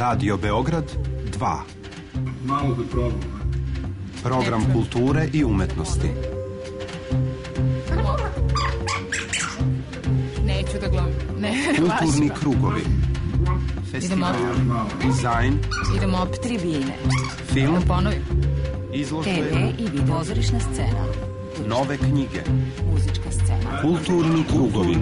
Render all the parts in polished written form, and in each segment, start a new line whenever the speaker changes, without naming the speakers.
Radio Beograd 2.
Malo da probam.
Program kulture i umetnosti.
Neću da glumim.
Kulturni krugovi. Festival, dizajn.
Idemo op tribine.
Film.
Da ponovim.
Izložbe.
TV i video. Pozorišna scena.
Nove knjige.
Muzička scena.
Kulturni krugovi.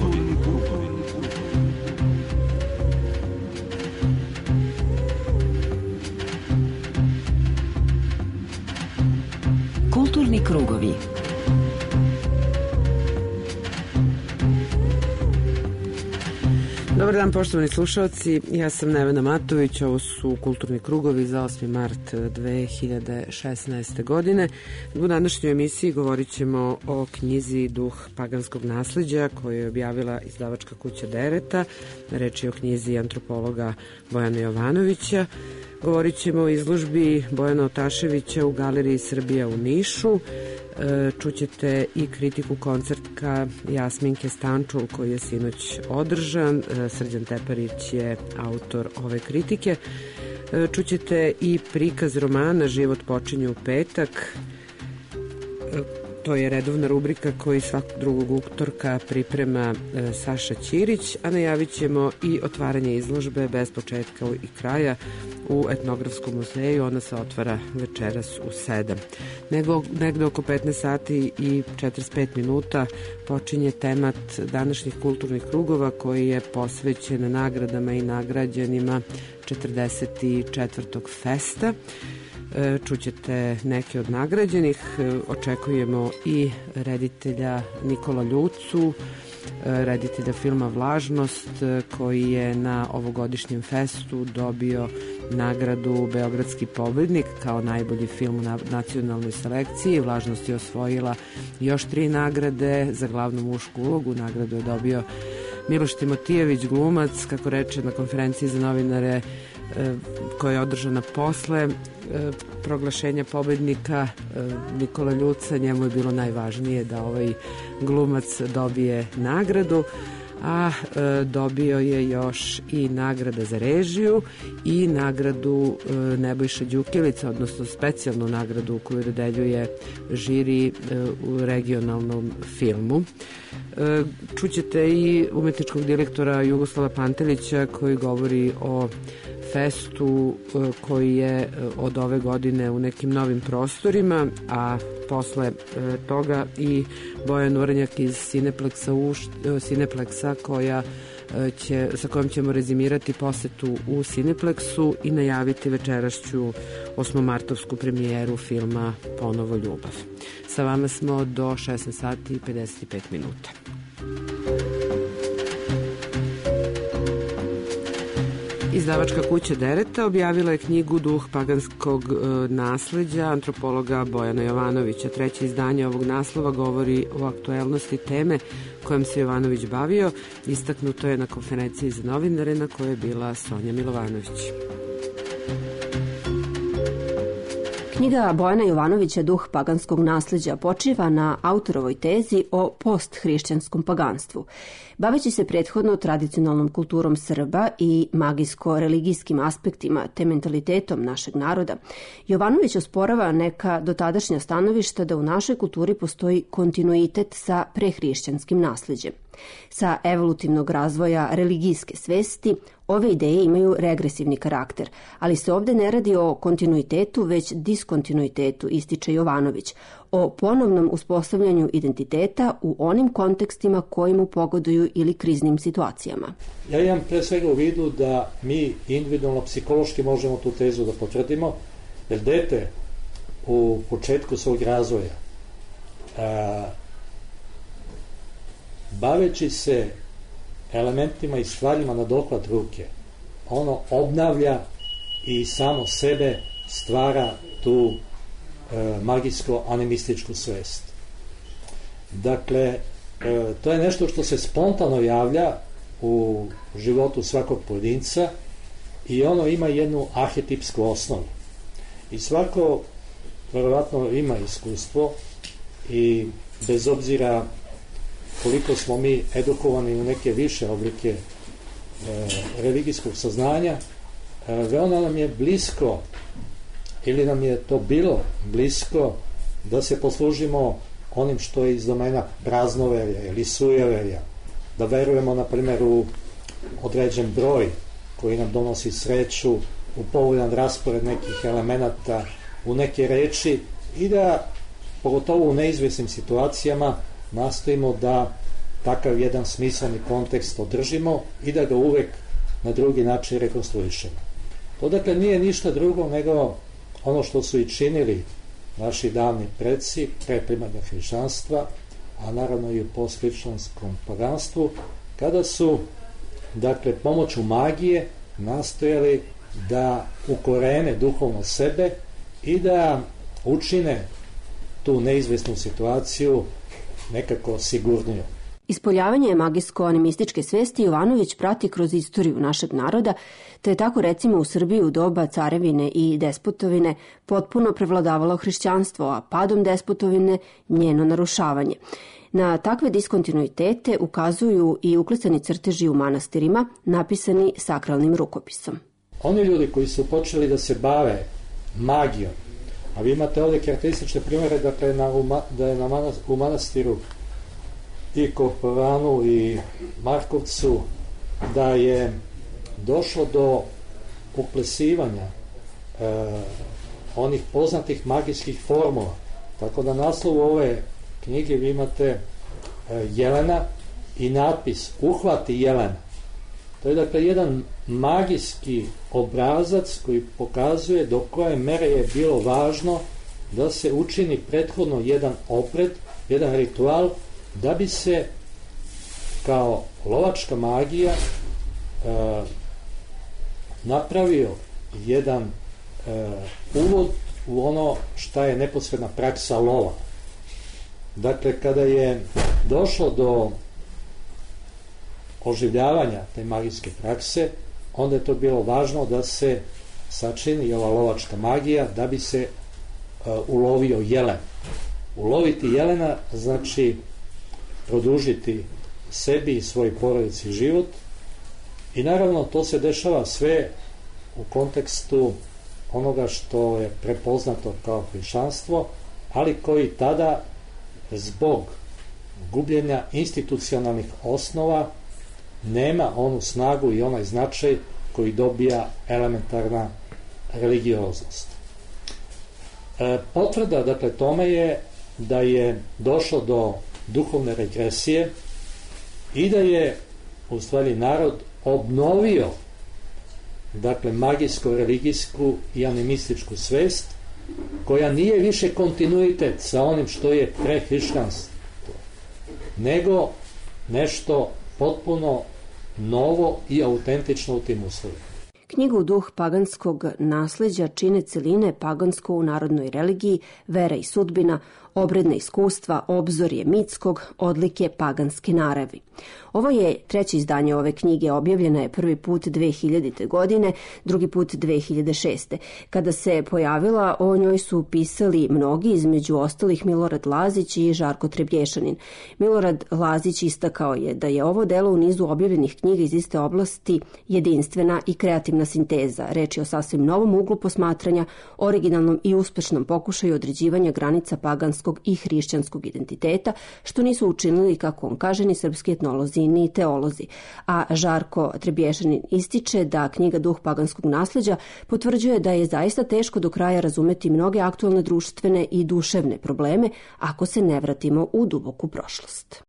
Kulturni krugovi.
Dobar dan, poštovani slušalci, ja sam Nevena Matović, ovo su Kulturni krugovi za 8. mart 2016. godine. U današnjoj emisiji govorit ćemo o knjizi Duh paganskog nasleđa koju je objavila izdavačka kuća Dereta. Reč je o knjizi antropologa Bojana Jovanovića. Govorit ćemo o izložbi Bojana Otaševića u Galeriji Srbija u Nišu. Čućete i kritiku koncertka Jasminke Stančul koji je sinoć održan. Srđan Teparić je autor ove kritike. Čućete i prikaz romana Život počinje u petak. To je redovna rubrika koju svakog drugog utorka priprema Saša Ćirić, a najavit ćemo i otvaranje izložbe Bez početka i kraja u Etnografskom muzeju. Ona se otvara večeras u 7. Negde oko 15 sati i 45 minuta počinje temat današnjih kulturnih krugova koji je posvećen nagradama i nagrađenima 44. festa. Čućete neke od nagrađenih. Očekujemo i reditelja Nikola Ljucu, reditelja filma Vlažnost, koji je na ovogodišnjem festu dobio nagradu Beogradski pobednik kao najbolji film u nacionalnoj selekciji. Vlažnost je osvojila još 3 nagrade za glavnu mušku ulogu. Nagradu je dobio Miloš Timotijević, glumac, kako reče na konferenciji za novinare koja je održana posle proglašenja pobednika Nikola Ljuca. Njemu je bilo najvažnije da ovaj glumac dobije nagradu, a dobio je još i nagrada za režiju i nagradu Nebojša Đukilica, odnosno specijalnu nagradu koju dodeljuje žiri u regionalnom filmu. Čućete i umetničkog direktora Jugoslava Pantelića koji govori o festu koji je od ove godine u nekim novim prostorima, a posle toga i Bojan Uranjak iz Cineplexa sa kojom ćemo rezimirati posetu u Cineplexu i najaviti večerašću 8-martovsku premijeru filma Ponovo ljubav. Sa vama smo do 16 sati i 55 minuta. Izdavačka kuća Dereta objavila je knjigu Duh paganskog nasleđa antropologa Bojana Jovanovića. Treće izdanje ovog naslova govori o aktuelnosti teme kojom se Jovanović bavio. Istaknuto je na konferenciji za novinare na kojoj je bila Sonja Milovanović.
Knjiga Bojana Jovanovića Duh paganskog nasleđa počiva na autorovoj tezi o posthrišćanskom paganstvu. Baveći se prethodno tradicionalnom kulturom Srba i magijsko-religijskim aspektima te mentalitetom našeg naroda, Jovanović osporava neka dotadašnja stanovišta da u našoj kulturi postoji kontinuitet sa prehrišćanskim nasleđem. Sa evolutivnog razvoja religijske svesti, ove ideje imaju regresivni karakter, ali se ovde ne radi o kontinuitetu, već diskontinuitetu, ističe Jovanović, o ponovnom uspostavljanju identiteta u onim kontekstima koji mu pogoduju ili kriznim situacijama.
Ja imam pre svega u vidu da mi individualno psihološki možemo tu tezu da potvrdimo, jer dete u početku svog razvoja baveći se elementima i stvarima na dohvat ruke, ono obnavlja i samo sebe stvara tu magijsko-animističku svest. Dakle, to je nešto što se spontano javlja u životu svakog pojedinca i ono ima jednu arhetipsku osnovu. I svako verovatno ima iskustvo i bez obzira koliko smo mi edukovani u neke više oblike religijskog saznanja, veoma nam je blisko, ili nam je to bilo blisko, da se poslužimo onim što je iz domena praznoverja ili sujeverja, da verujemo, na primjer, u određen broj koji nam donosi sreću, u povoljan raspored nekih elemenata, u neke reči, i da, pogotovo u neizvjesnim situacijama, nastojimo da takav jedan smisleni kontekst održimo i da ga uvek na drugi način rekonstruišemo. To dakle nije ništa drugo nego ono što su i činili naši davni preci pre primarnog hrišćanstva, a naravno i u posthrišćanskom paganstvu, kada su dakle pomoću magije nastojali da ukorene duhovno sebe i da učine tu neizvesnu situaciju nekako sigurniju.
Ispoljavanje magijsko-animističke svesti Jovanović prati kroz istoriju našeg naroda, te je tako recimo u Srbiji u doba carevine i despotovine potpuno prevladavalo hrišćanstvo, a padom despotovine njeno narušavanje. Na takve diskontinuitete ukazuju i uklesani crteži u manastirima, napisani sakralnim rukopisom.
Oni ljudi koji su počeli da se bave magijom, a vi imate ovdje karakteristične primjere, dakle, da je u manastiru i Koporanu i Markovcu, da je došlo do uklesivanja onih poznatih magijskih formula. Tako da naslovu ove knjige vi imate Jelena i natpis Uhvati Jelena. To je dakle jedan magijski obrazac koji pokazuje do koje mere je bilo važno da se učini prethodno jedan opred, jedan ritual, da bi se kao lovačka magija napravio jedan uvod u ono šta je neposredna praksa lova. Dakle, kada je došlo do oživljavanja te magijske prakse, onda je to bilo važno da se sačini ova lovačka magija da bi se ulovio jelen. Uloviti jelena znači produžiti sebi i svoj porodici život, i naravno to se dešava sve u kontekstu onoga što je prepoznato kao hrišćanstvo, ali koji tada zbog gubljenja institucionalnih osnova nema onu snagu i onaj značaj koji dobija elementarna religioznost. Potvrda dakle tome je da je došlo do duhovne regresije i da je u stvari narod obnovio dakle magijsko-religijsku i animističku svest, koja nije više kontinuitet sa onim što je prehrišćanstvo, nego nešto potpuno novo i autentično u tim uslovima.
Knjigu Duh paganskog nasleđa čine celine pagansko u narodnoj religiji, vera i sudbina, obredna iskustva, obzorje mitskog, odlike paganske naravi. Ovo je treće izdanje ove knjige, objavljena je prvi put 2000. godine, drugi put 2006. Kada se pojavila, o njoj su pisali mnogi, između ostalih Milorad Lazić i Žarko Trebješanin. Milorad Lazić istakao je da je ovo delo u nizu objavljenih knjiga iz iste oblasti jedinstvena i kreativna sinteza. Reč je o sasvim novom uglu posmatranja, originalnom i uspešnom pokušaju određivanja granica paganskog i hrišćanskog identiteta, što nisu učinili, kako on kaže, ni srpski etnolozi ni teolozi. A Žarko Trebješanin ističe da knjiga Duh paganskog nasleđa potvrđuje da je zaista teško do kraja razumeti mnoge aktualne društvene i duševne probleme ako se ne vratimo u duboku prošlost.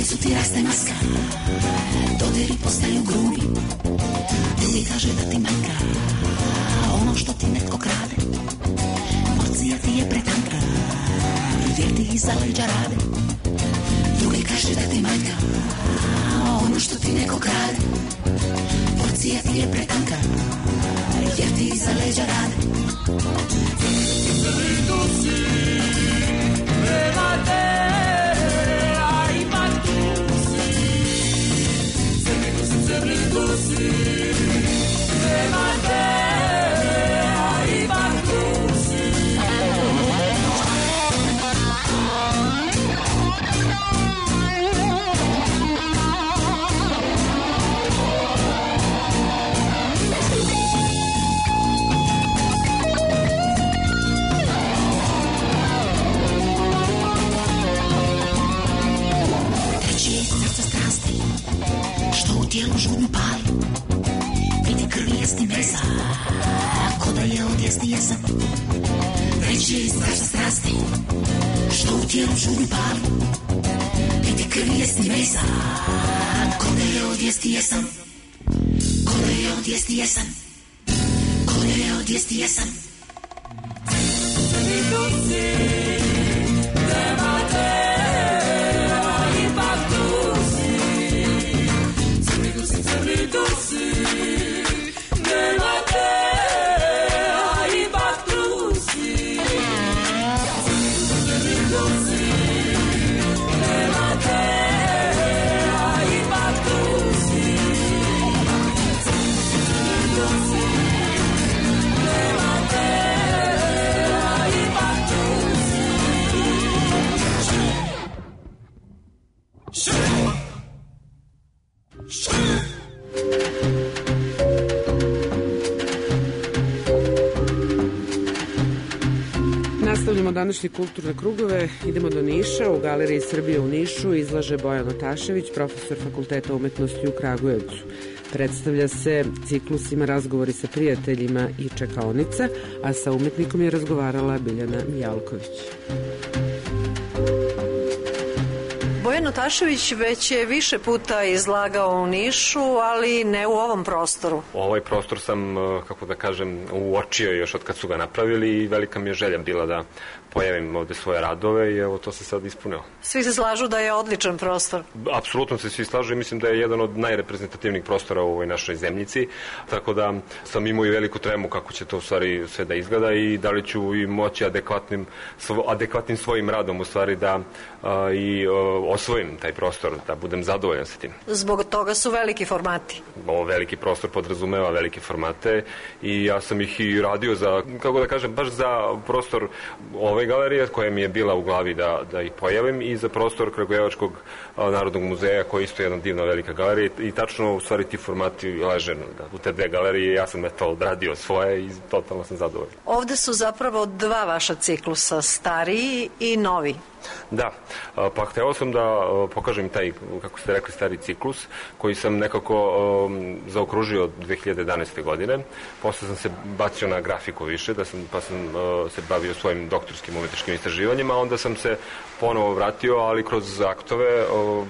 blizu ti raste maska, dodiri postaju grubi, drugi kaže da ti manjka ono što ti netko krade, porcija ti je pretanka, jer ti iza leđa rade, drugi kaže da ti manjka ono što ti neko krade, porcija ti je pretanka, jer ti iza leđa rade. Prema te, a ima tu si, crni dusi, prema te, a ima tu si. Tijelo žudno pali, vidi krvi jesti mesa, ko da je odjesti jesam. Treći je strašna strasti, što u tijelu žudno pali, vidi krvi jesti mesa, ko da je odjesti jesam. Ko da je odjesti jesam, ko da je odjesti jesam.
Nastavljamo današnje kulturne krugove, idemo do Niša. U Galeriji Srbije u Nišu izlaže Bojan Otašević, profesor Fakulteta umetnosti u Kragujevcu. Predstavlja se ciklusima Razgovori sa prijateljima i Čekaonica, a sa umetnikom je razgovarala Biljana Mijalković.
Bojan Otašević već je više puta izlagao u Nišu, ali ne u ovom prostoru.
Ovaj prostor sam, kako da kažem, uočio još od kad su ga napravili i velika mi je želja bila da pojavim ovde svoje radove i evo to se sad ispunilo.
Svi se slažu da je odličan prostor.
Apsolutno se svi slažu i mislim da je jedan od najreprezentativnih prostora u ovoj našoj zemljici, tako da sam imao i veliku tremu kako će to u stvari sve da izgleda i da li ću i moći adekvatnim svojim radom u stvari da i osvojim taj prostor, da budem zadovoljan sa tim.
Zbog toga su veliki formati.
Ovo veliki prostor podrazumeva velike formate i ja sam ih i radio za, kako da kažem, baš za prostor ove galerije koja mi je bila u glavi da ih pojavim i za prostor Kragujevačkog narodnog muzeja koji je isto jedna divna velika galerija i tačno u stvari ti formati leže u te dve galerije. Ja sam to odradio svoje i totalno sam zadovoljan.
Ovde su zapravo dva vaša ciklusa, stariji i novi.
Da, pa hteo sam da pokažem taj, kako ste rekli, stari ciklus koji sam nekako zaokružio od 2011. godine. Posle sam se bacio na grafiku više, pa sam se bavio svojim doktorskim umetničkim istraživanjima, onda sam se ponovo vratio, ali kroz aktove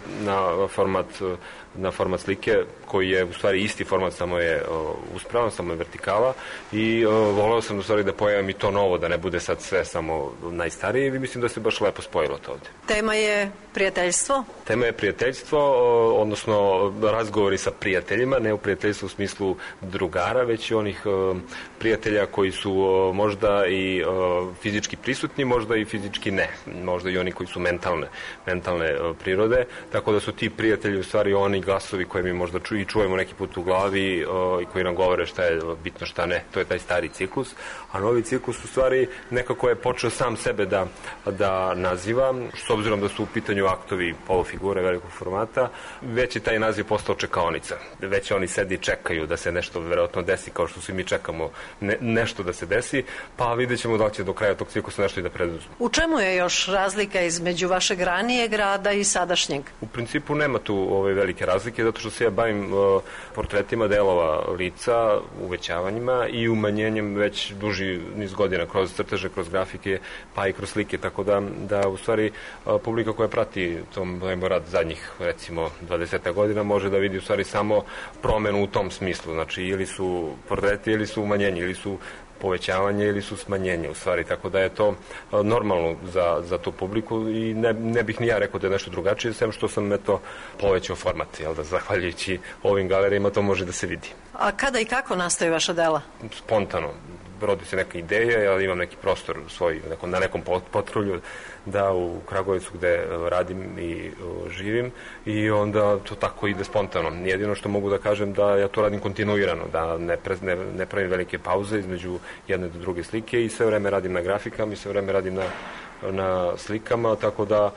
na format slike koji je u stvari isti format, samo je uspravan, samo je vertikala i voleo sam u stvari da pojavim i to novo, da ne bude sad sve samo najstarije i mislim da se baš lepo spojilo to ovde.
Tema je prijateljstvo?
Tema je prijateljstvo, odnosno razgovori sa prijateljima, ne u prijateljstvu u smislu drugara, već i onih prijatelja koji su možda i fizički prisutni, možda i fizički ne, možda i oni koji su mentalne prirode, tako da su ti prijatelji u stvari oni glasovi koje mi možda čujemo neki put u glavi i koji nam govore šta je bitno, šta ne. To je taj stari ciklus, a novi ciklus u stvari nekako je počeo sam sebe da naziva, s obzirom da su u pitanju aktovi polufigure velikog formata, već je taj naziv postao čekaonica. Već oni sedi i čekaju da se nešto verovatno desi, kao što svi mi čekamo nešto da se desi, pa vidjet ćemo da li će do kraja tog ciklusa nešto i da preduzmu.
U čemu je još razlika između vašeg ranijeg rada i sadašnjeg?
U principu nema tu velike razlike zato što se ja bavim portretima delova lica, uvećavanjima i umanjenjem već duži niz godina kroz crteže, kroz grafike, pa i kroz slike, tako da u stvari publika koja prati tom rad zadnjih recimo 20 godina može da vidi u stvari samo promenu u tom smislu, znači ili su portreti ili su umanjenje, ili su povećavanje ili su smanjenje u stvari, tako da je to normalno za tu publiku i ne bih ni ja rekao da je nešto drugačije, sem što sam povećao format, jel da, zahvaljujući ovim galerijama to može da se vidi.
A kada i kako nastaju vaša dela?
Spontano. Rodi se neka ideja, ja imam neki prostor svoj na nekom potrulju da u Kragujevcu gde radim i živim i onda to tako ide spontano. Jedino što mogu da kažem da ja to radim kontinuirano, da ne pravim velike pauze između jedne do druge slike i sve vreme radim na grafikama i sve vreme radim na slikama, tako da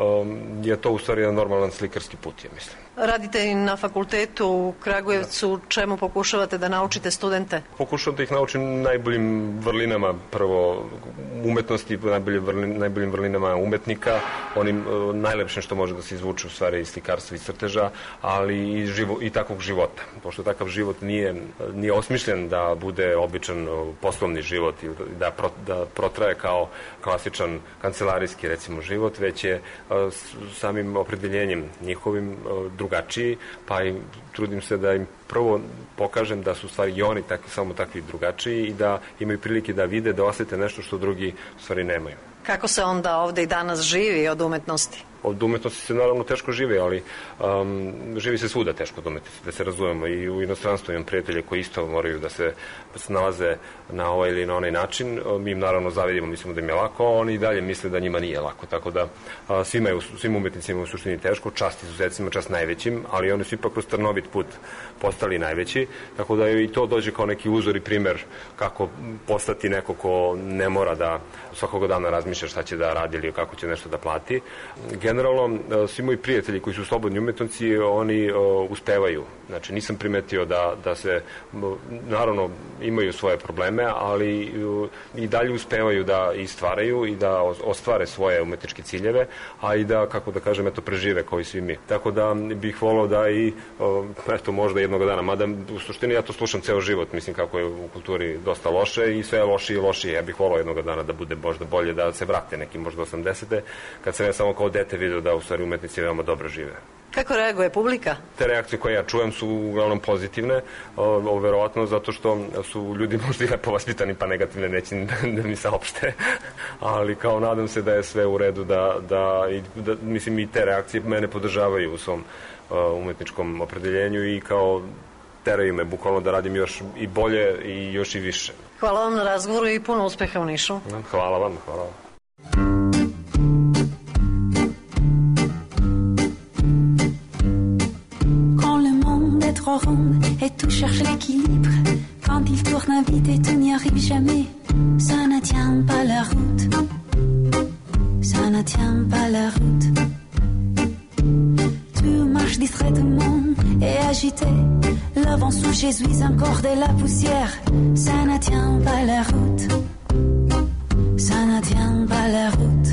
je to u stvari jedan normalan slikarski put, ja mislim.
Radite i na fakultetu u Kragujevcu, čemu pokušavate da naučite studente?
Pokušavam da ih naučim najboljim vrlinama, prvo umetnosti, najboljim vrlinama umetnika, onim najlepšim što može da se izvuče u stvari iz slikarstva i crteža, ali i takvog života. Pošto takav život nije osmišljen da bude običan poslovni život ili da protraje kao klasičan kancelarijski recimo život, već je samim opredeljenjem njihovim drugačiji, pa i trudim se da im prvo pokažem da su u stvari i oni samo takvi drugačiji i da imaju prilike da vide, da osete nešto što drugi u stvari nemaju.
Kako se onda ovde i danas živi od umetnosti?
Od umetnosti se naravno teško živi, ali živi se svuda teško od umetnosti, da se razumemo. I u inostranstvu imam prijatelje koji isto moraju da se snalaze na ovaj ili na onaj način. Mi im naravno zavidimo, mislimo da im je lako, a oni i dalje misle da njima nije lako. Tako da svim umetnicima u suštini teško, čast izuzetcima, čast najvećim, ali oni su ipak kroz trnovit put postali najveći. Tako da i to dođe kao neki uzor i primer kako postati neko ko ne mora da svakog dana razmišlja šta će da radi ili kako će nešto da plati. Generalno, svi moji prijatelji koji su slobodni umetnici, oni uspevaju. Znači, nisam primetio da se, naravno, imaju svoje probleme, ali i dalje uspevaju da i stvaraju i da ostvare svoje umetničke ciljeve, a i da, kako da kažem, prežive kao i svi mi. Tako da bih volao da i, možda jednog dana, mada u suštini ja to slušam ceo život, mislim kako je u kulturi dosta loše i sve je lošije i lošije. Ja bih volao jednog dana da bude možda bolje, da se vrate neki možda 80. kad sam ja samo kao dete vidio da u stvari umetnici veoma dobro žive.
Kako reaguje publika?
Te reakcije koje ja čujem su uglavnom pozitivne, verovatno zato što su ljudi možda i lepo vaspitani, pa negativne neće da mi saopšte, ali kao nadam se da je sve u redu, da mislim i te reakcije mene podržavaju u svom umetničkom opredeljenju i kao teraju me bukvalno da radim još i bolje i još i više.
Hvala vam na razgovoru i puno uspeha u Nišu.
Hvala vam, hvala vam.
Et tout cherche l'équilibre. Quand il tourne vite et tout n'y arrive jamais, ça ne tient pas la route. Ça ne tient pas la route. Tu marches distraitement et agité. Le vent sous Jésus encore de la poussière. Ça ne tient pas la route. Ça ne tient pas la route.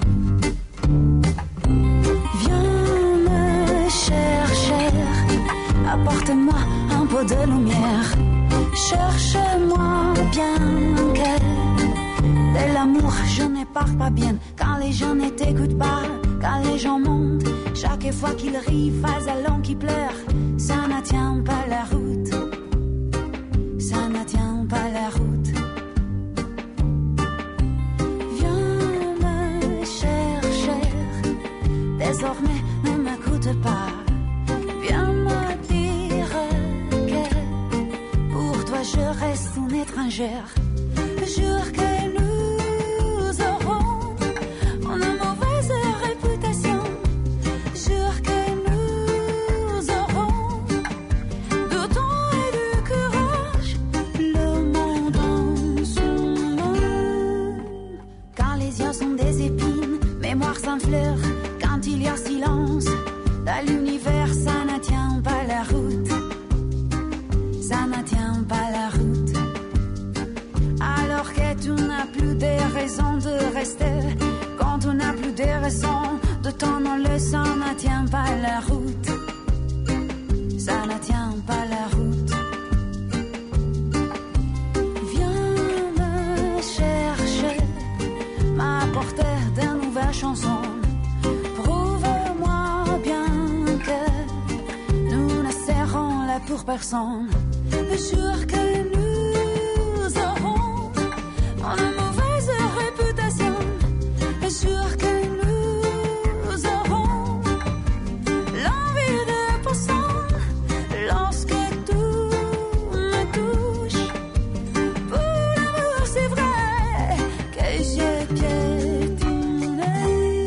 Viens me chercher. Apporte-moi un peu de lumière. Cherche-moi bien que de l'amour je ne parle pas bien. Quand les gens ne t'écoutent pas, quand les gens montent, chaque fois qu'ils rient, face à l'homme qui pleure. Ça ne tient pas la route. Ça ne tient pas la route. Viens me chercher. Désormais ne m'écoute pas. Viens me dire que pour toi je reste une étrangère. Jure que nous aurons une mauvaise réputation. Jure que nous aurons du temps et du courage. Le monde en son nom. Quand les yeux sont des épines, mémoire sans fleurs. Quand il y a silence dans l'univers, ça ne tient pas la route. Ça ne tient pas la route. Alors que tu n'as plus de raisons de rester, quand tu n'as plus de raisons de t'en aller, ça ne tient pas la route.
chanson. Prouve-moi bien que nous ne serrons là pour personne. Le jour que nous aurons une mauvaise réputation. Le jour que nous aurons l'envie de personne. Lorsque tout me touche. Pour l'amour c'est vrai que j'ai piétiné.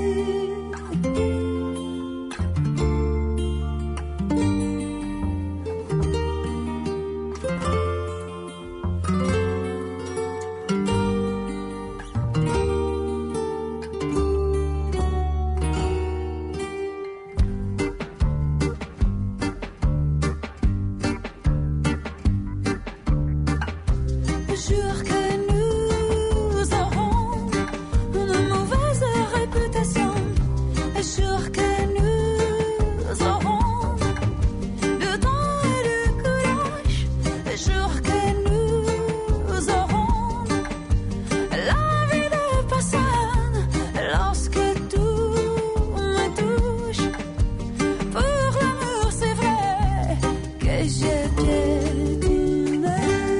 Le jour que nous aurons une mauvaise réputation. Le jour que nous aurons du temps et du courage. Le jour que nous aurons l'envie de personne. Lorsque tout me touche. Pour l'amour c'est vrai que j'ai piétiné.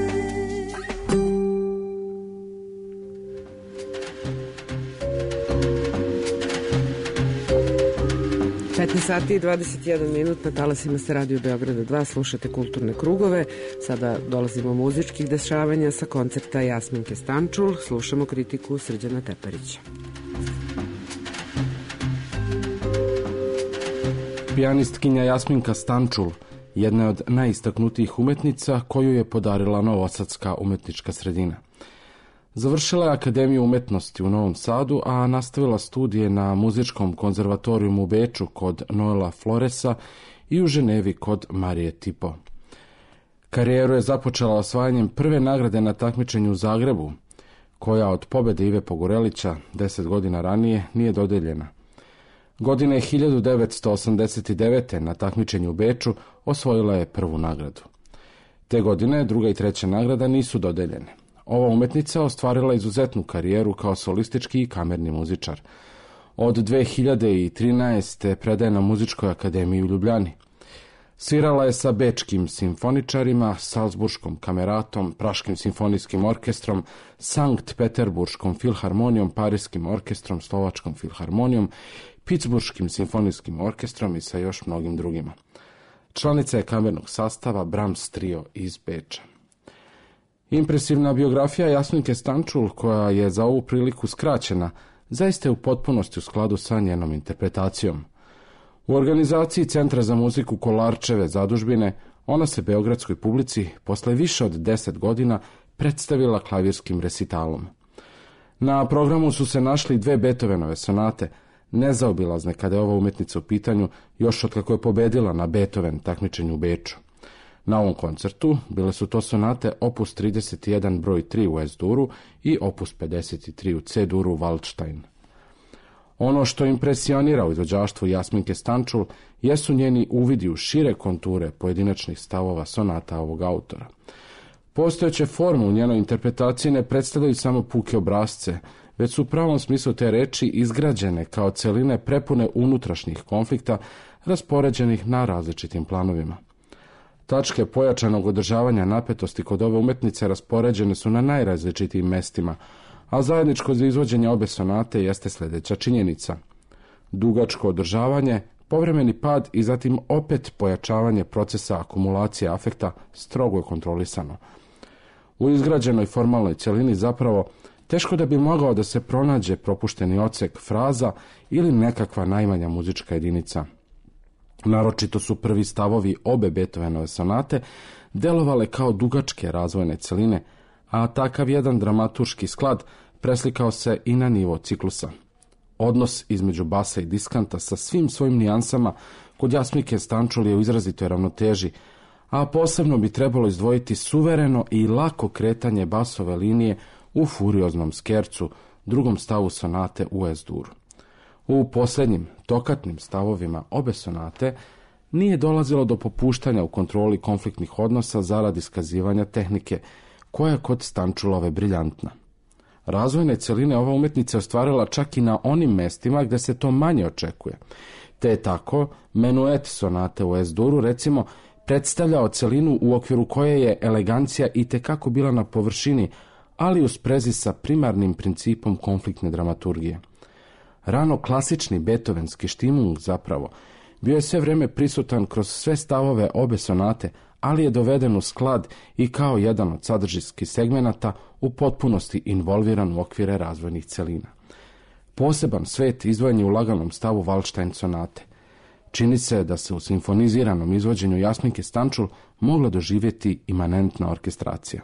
15 sati i 21 minut na talasima se Radio Beograda 2, slušate Kulturne krugove. Sada dolazimo muzičkih dešavanja sa koncerta Jasminke Stančul, slušamo kritiku Srđana Teperića.
Pijanistkinja Jasminka Stančul jedna je od najistaknutijih umetnica koju je podarila novosadska umetnička sredina. Završila je Akademiju umetnosti u Novom Sadu, a nastavila studije na Muzičkom konzervatorijumu u Beču kod Noela Floresa i u Ženevi kod Marije Tipo. Karijeru je započela osvajanjem prve nagrade na takmičenju u Zagrebu, koja od pobede Ive Pogorelića 10 godina ranije nije dodeljena. Godine 1989. na takmičenju u Beču osvojila je prvu nagradu. Te godine druga i treća nagrada nisu dodeljene. Ova umetnica ostvarila izuzetnu karijeru kao solistički i kamerni muzičar. Od 2013. predaje na Muzičkoj akademiji u Ljubljani. Svirala je sa bečkim simfoničarima, Salzburškom kameratom, Praškim simfonijskim orkestrom, Sankt Peterburškom filharmonijom, Parijskim orkestrom, Slovačkom filharmonijom, Pittsburškim simfonijskim orkestrom i sa još mnogim drugima. Članica je kamernog sastava Brahms Trio iz Beča. Impresivna biografija Jasminke Stančul, koja je za ovu priliku skraćena, zaista je u potpunosti u skladu sa njenom interpretacijom. U organizaciji Centra za muziku Kolarčeve zadužbine ona se beogradskoj publici posle više od 10 godina predstavila klavirskim resitalom. Na programu su se našli 2 Beethovenove sonate, nezaobilazne kada je ova umetnica u pitanju još od kako je pobedila na Beethoven takmičenju u Beču. Na ovom koncertu bile su to sonate opus 31 broj 3 u S-duru i opus 53 u C-duru Waldstein. Ono što impresionira u izvođaštvu Jasminke Stančul jesu njeni uvidi u šire konture pojedinačnih stavova sonata ovog autora. Postojeće forme u njenoj interpretaciji ne predstavljaju samo puke obrazce, već su u pravom smislu te reči izgrađene kao celine prepune unutrašnjih konflikta raspoređenih na različitim planovima. Tačke pojačanog održavanja napetosti kod ove umetnice raspoređene su na najrazličitijim mestima, a zajedničko za izvođenje obe sonate jeste sljedeća činjenica. Dugačko održavanje, povremeni pad i zatim opet pojačavanje procesa akumulacije afekta strogo je kontrolisano. U izgrađenoj formalnoj cjelini zapravo teško da bi mogao da se pronađe propušteni odsek, fraza ili nekakva najmanja muzička jedinica. Naročito su prvi stavovi obe Beethovenove sonate delovale kao dugačke razvojne celine, a takav jedan dramaturški sklad preslikao se i na nivo ciklusa. Odnos između basa i diskanta sa svim svojim nijansama kod Jasminke Stančul je u izrazitoj ravnoteži, a posebno bi trebalo izdvojiti suvereno i lako kretanje basove linije u furioznom skercu, drugom stavu sonate u S-duru. U posljednjim, tokatnim stavovima obe sonate nije dolazilo do popuštanja u kontroli konfliktnih odnosa zarad iskazivanja tehnike, koja je kod Stančulove briljantna. Razvojne celine ova umetnica je ostvarila čak i na onim mestima gde se to manje očekuje. Te je tako menuet sonate u Es-duru, recimo, predstavljao celinu u okviru koje je elegancija i tekako bila na površini, ali u sprezi sa primarnim principom konfliktne dramaturgije. Rano klasični beethovenski štimung zapravo bio je sve vreme prisutan kroz sve stavove obe sonate, ali je doveden u sklad i kao jedan od sadržinskih segmenata u potpunosti involviran u okvire razvojnih celina. Poseban svet izdvojen je u laganom stavu Waldstein sonate. Čini se da se u simfoniziranom izvođenju Jasminke Stančul mogla doživjeti imanentna orkestracija.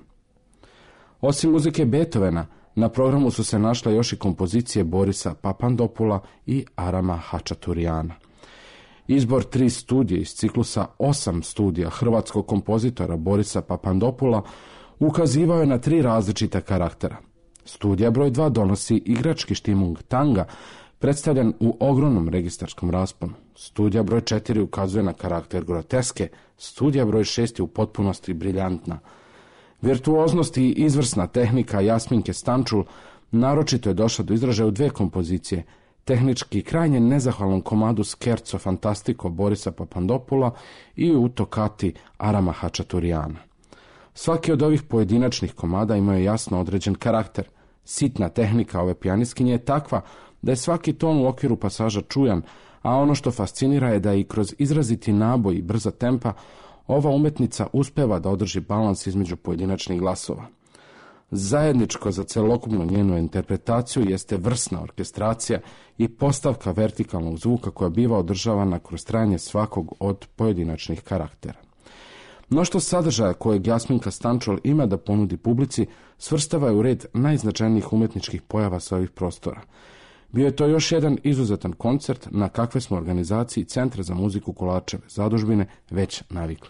Osim muzike Beethovena, na programu su se našle još i kompozicije Borisa Papandopula i Arama Hačaturijana. Izbor 3 studije iz ciklusa 8 studija hrvatskog kompozitora Borisa Papandopula ukazivao je na 3 različita karaktera. Studija broj 2 donosi igrački štimung tanga, predstavljan u ogromnom registarskom rasponu. Studija broj 4 ukazuje na karakter groteske, studija broj 6 je u potpunosti briljantna. Virtuoznost i izvrsna tehnika Jasminke Stančul naročito je došla do izražaja u 2 kompozicije, tehnički krajnje nezahvalnom komadu Scherzo Fantastico Borisa Papandopula i u tokati Arama Hačaturijana. Svaki od ovih pojedinačnih komada imao je jasno određen karakter. Sitna tehnika ove pijanistkinje je takva da je svaki ton u okviru pasaža čujan, a ono što fascinira je da i kroz izraziti naboj i brza tempa ova umetnica uspeva da održi balans između pojedinačnih glasova. Zajedničko za celokupnu njenu interpretaciju jeste vrsna orkestracija i postavka vertikalnog zvuka koja biva održavana kroz trajanje svakog od pojedinačnih karaktera. Mnoštvo sadržaja kojeg Jasminka Stančul ima da ponudi publici svrstava je u red najznačajnijih umetničkih pojava sa ovih prostora. Bio je to još jedan izuzetan koncert na kakve smo organizaciji Centra za muziku Kolačeve zadužbine već navikli.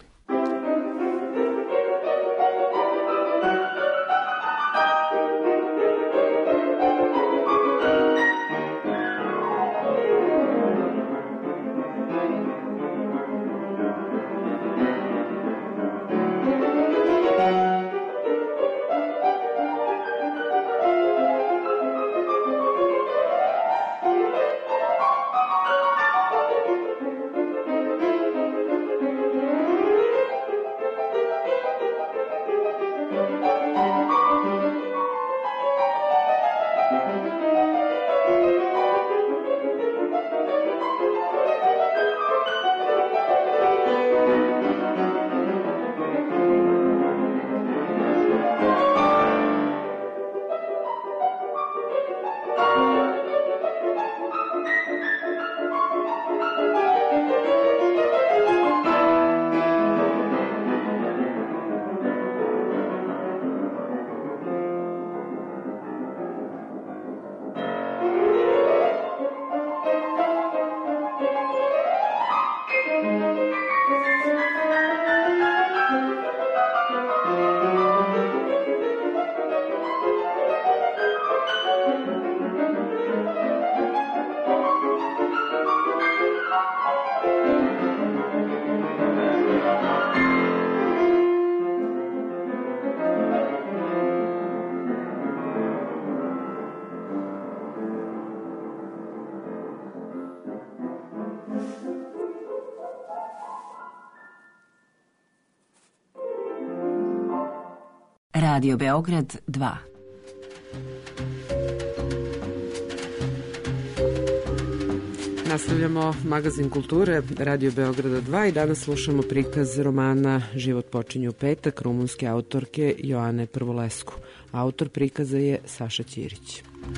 Radio Beograd 2.
Nastavljamo magazin kulture Radio Beograda 2 i danas slušamo prikaz romana Život počinje u petak rumunske autorke Joane Prvolescu. Autor prikaza je Saša Ćirić.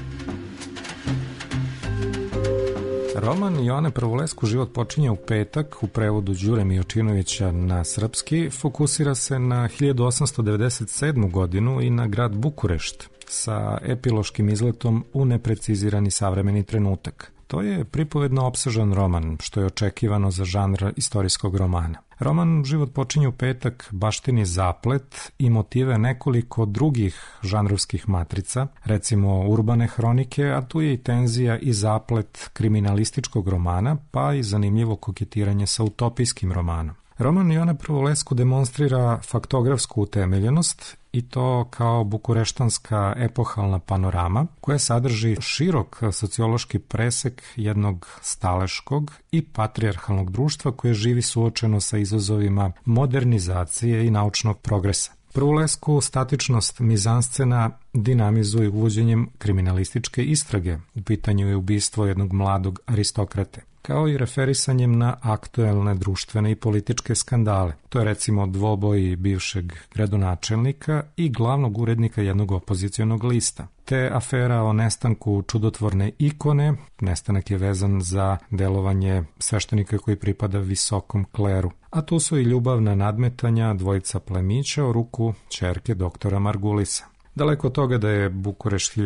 Roman Joane Prvolescu Život počinje u petak u prevodu Đure Mijočinovića na srpski fokusira se na 1897. godinu i na grad Bukurešt sa epiloškim izletom u neprecizirani savremeni trenutak. To je pripovedno opsežan roman, što je očekivano za žanr istorijskog romana. Roman Život počinje u petak baštini zaplet i motive nekoliko drugih žanrovskih matrica, recimo urbane hronike, a tu je i tenzija i zaplet kriminalističkog romana, pa i zanimljivo koketiranje sa utopijskim romanom. Roman Joane Prvolescu demonstrira faktografsku utemeljenost i to kao bukureštanska epohalna panorama koja sadrži širok sociološki presek jednog staleškog i patrijarhalnog društva koje živi suočeno sa izazovima modernizacije i naučnog progresa. Prvulesku statičnost mizanscena dinamizuje uvođenjem kriminalističke istrage. U pitanju je ubistvo jednog mladog aristokrate, kao i referisanjem na aktuelne društvene i političke skandale. To je recimo dvoboj bivšeg gradonačelnika i glavnog urednika jednog opozicionog lista. Te afera o nestanku čudotvorne ikone, nestanak je vezan za delovanje sveštenika koji pripada visokom kleru. A tu su i ljubavna nadmetanja dvojica plemića o ruku ćerke doktora Margulisa. Daleko od toga da je Bukurešt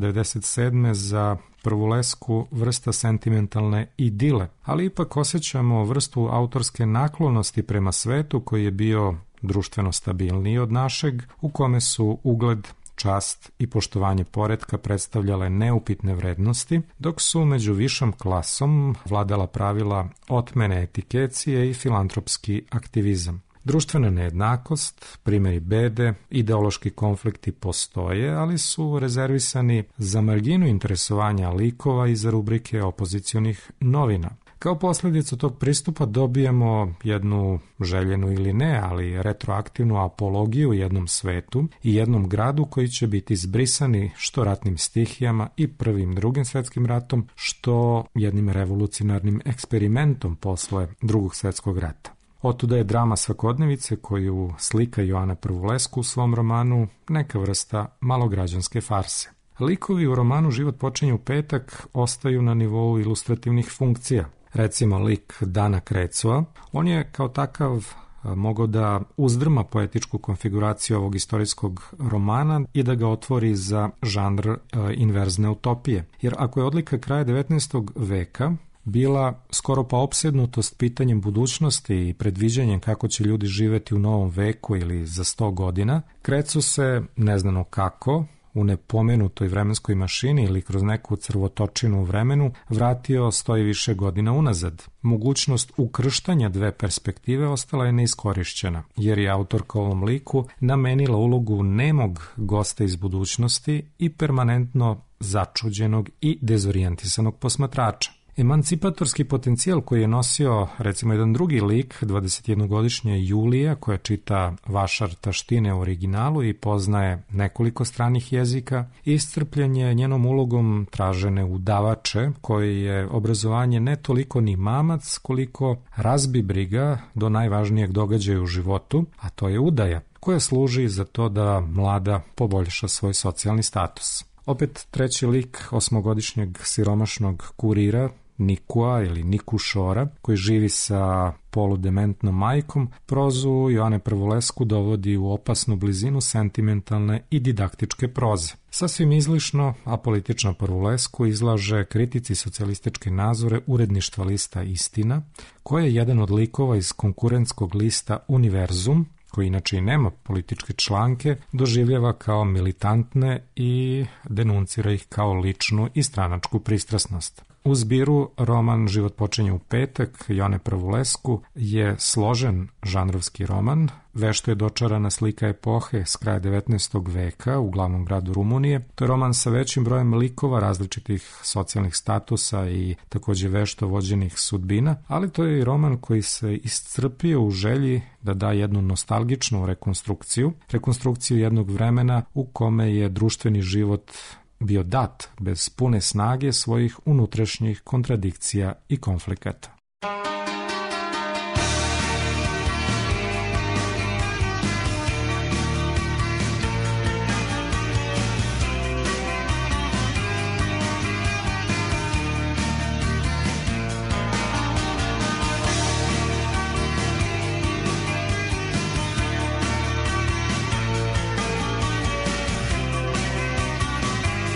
1897. za Prvulesku vrsta sentimentalne idile, ali ipak osjećamo vrstu autorske naklonosti prema svetu koji je bio društveno stabilniji od našeg, u kome su ugled, čast i poštovanje poretka predstavljale neupitne vrednosti, dok su među višom klasom vladala pravila otmene etikecije i filantropski aktivizam. Društvena nejednakost, primjeri bede, ideološki konflikti postoje, ali su rezervisani za marginu interesovanja likova i za rubrike opozicionih novina. Kao posljedicu tog pristupa dobijamo jednu željenu ili ne, ali retroaktivnu apologiju jednom svetu i jednom gradu koji će biti zbrisani što ratnim stihijama i Prvim, Drugim svjetskim ratom, što jednim revolucionarnim eksperimentom posle Drugog svjetskog rata. Otuda je drama svakodnevice koju slika Joana Prvulesku u svom romanu neka vrsta malograđanske farse. Likovi u romanu Život počinje u petak ostaju na nivou ilustrativnih funkcija. Recimo lik Dana Krecova, on je kao takav mogao da uzdrma poetičku konfiguraciju ovog istorijskog romana i da ga otvori za žanr inverzne utopije. Jer ako je odlika kraja 19. veka bila skoro pa opsednutost pitanjem budućnosti i predviđanjem kako će ljudi živeti u novom veku ili za 100 godina, Krecu se, neznano kako, u nepomenutoj vremenskoj mašini ili kroz neku crvotočinu u vremenu, vratio 100 i više godina unazad. Mogućnost ukrštanja dve perspektive ostala je neiskorišćena, jer je autorka ovom liku namenila ulogu nemog gosta iz budućnosti i permanentno začuđenog i dezorijentisanog posmatrača. Emancipatorski potencijal koji je nosio, recimo, jedan drugi lik, 21-godišnja Julija, koja čita Vašar taštine u originalu i poznaje nekoliko stranih jezika, iscrpljen je njenom ulogom tražene udavače, koji je obrazovanje ne toliko ni mamac, koliko razbi briga do najvažnijeg događaja u životu, a to je udaja, koja služi za to da mlada poboljša svoj socijalni status. Opet treći lik 8-godišnjeg siromašnog kurira, Nikua ili Nikušora, koji živi sa poludementnom majkom, prozu Joane Prvulesku dovodi u opasnu blizinu sentimentalne i didaktičke proze. Sasvim izlišno, apolitična Prvulesku izlaže kritici socijalističke nazore uredništva lista Istina, koja je jedan od likova iz konkurentskog lista Univerzum, koji inače i nema političke članke, doživljava kao militantne i denuncira ih kao ličnu i stranačku pristrasnost. U zbiru roman Život počinje u petak Joane Prvulesku je složen žanrovski roman, vešto je dočarana slika epohe s kraja 19. veka u glavnom gradu Rumunije. To je roman sa većim brojem likova različitih socijalnih statusa i takođe vešto vođenih sudbina, ali to je i roman koji se iscrpio u želji da da jednu nostalgičnu rekonstrukciju jednog vremena u kome je društveni život bio dat bez pune snage svojih unutrašnjih kontradikcija i konflikata.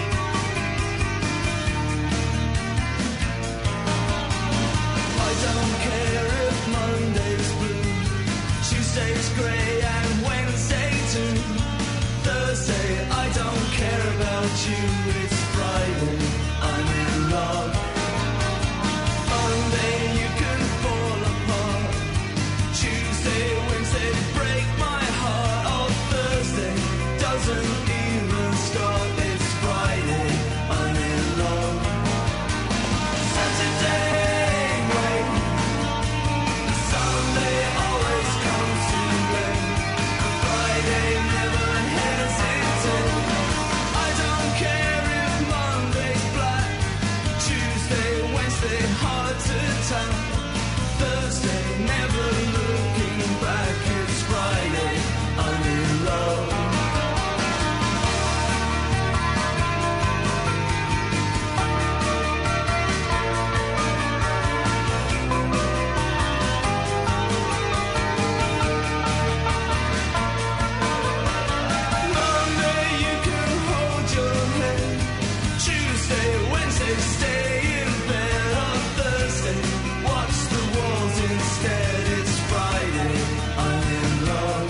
Don't
Tuesday hard to tell, Thursday never looking back, it's Friday, I'm in love. Stay in bed on Thursday, watch the walls instead, it's Friday, I'm in love.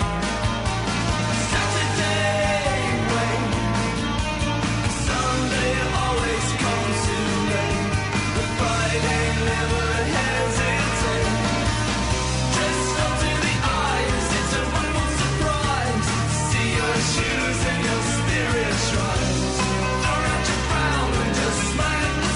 Saturday, wait, Sunday always comes too late, but Friday never hesitate. Dressed up to the eyes, it's a wonderful surprise to see your shoes and your spirits rise. Throw out your frown and just smile.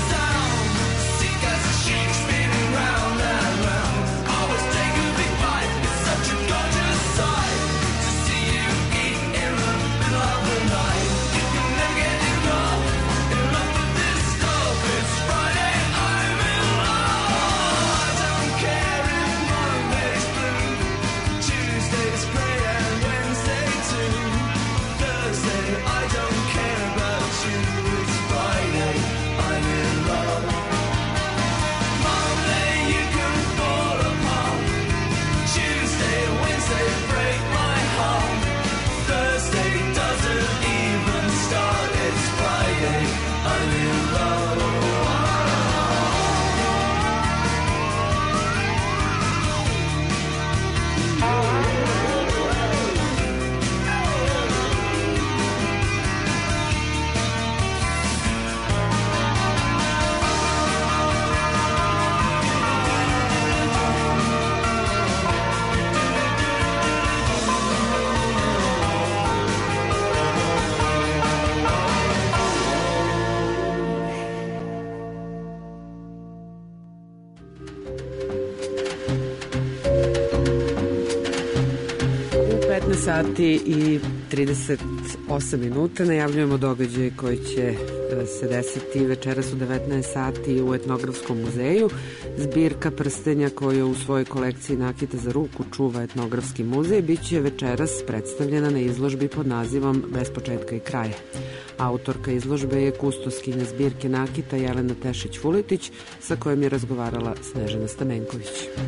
Sati i 38 minuta najavljujemo događaj koji će se desiti večeras u 19 sati u Etnografskom muzeju. Zbirka prstenja koju u svojoj kolekciji nakita za ruku čuva Etnografski muzej biće večeras predstavljena na izložbi pod nazivom Bez početka i kraja. Autorka izložbe je kustoskinja zbirke nakita Jelena Tešić-Vuletić, sa kojom je razgovarala Snežana Stamenković.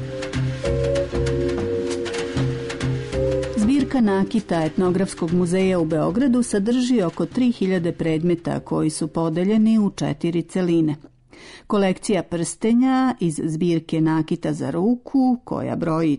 Zbirka nakita Etnografskog muzeja u Beogradu sadrži oko 3000 predmeta koji su podeljeni u 4 celine. Kolekcija prstenja iz zbirke nakita za ruku, koja broji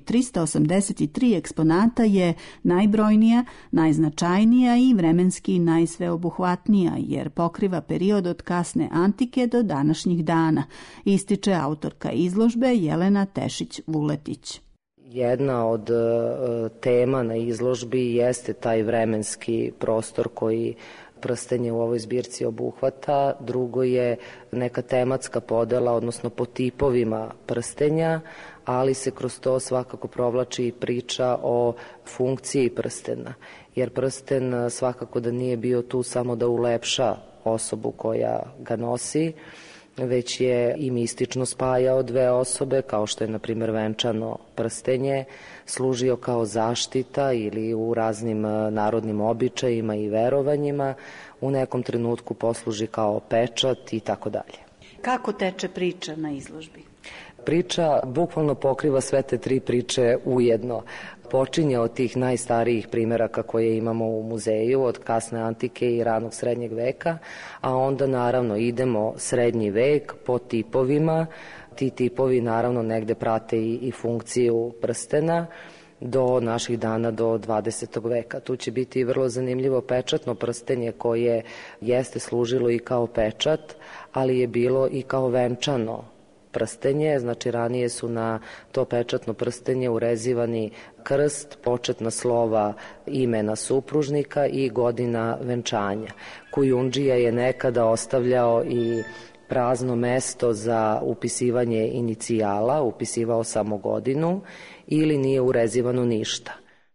383 eksponata, je najbrojnija, najznačajnija i vremenski najsveobuhvatnija, jer pokriva period od kasne antike do današnjih dana, ističe autorka izložbe Jelena Tešić-Vuletić.
Jedna od tema na izložbi jeste taj vremenski prostor koji prstenje u ovoj zbirci obuhvata. Drugo je neka tematska podela, odnosno po tipovima prstenja, ali se kroz to svakako provlači i priča o funkciji prstena. Jer prsten svakako da nije bio tu samo da ulepša osobu koja ga nosi, već je i mistično spajao dve osobe, kao što je, na primjer, venčano prstenje, služio kao zaštita ili u raznim narodnim običajima i verovanjima, u nekom trenutku posluži kao pečat i tako dalje.
Kako teče priča na izložbi?
Priča bukvalno pokriva sve te tri priče ujedno. Počinje od tih najstarijih primeraka koje imamo u muzeju, od kasne antike i ranog srednjeg veka, a onda naravno idemo srednji vek po tipovima. Ti tipovi naravno negde prate i funkciju prstena do naših dana, do 20. veka. Tu će biti vrlo zanimljivo pečatno prstenje koje jeste služilo i kao pečat, ali je bilo i kao venčano prstenje, znači ranije su na to pečatno prstenje urezivani krst, početna slova imena supružnika i godina venčanja. Kujundžija je nekada ostavljao i prazno mesto za upisivanje inicijala, upisivao samo godinu ili nije urezivano ništa.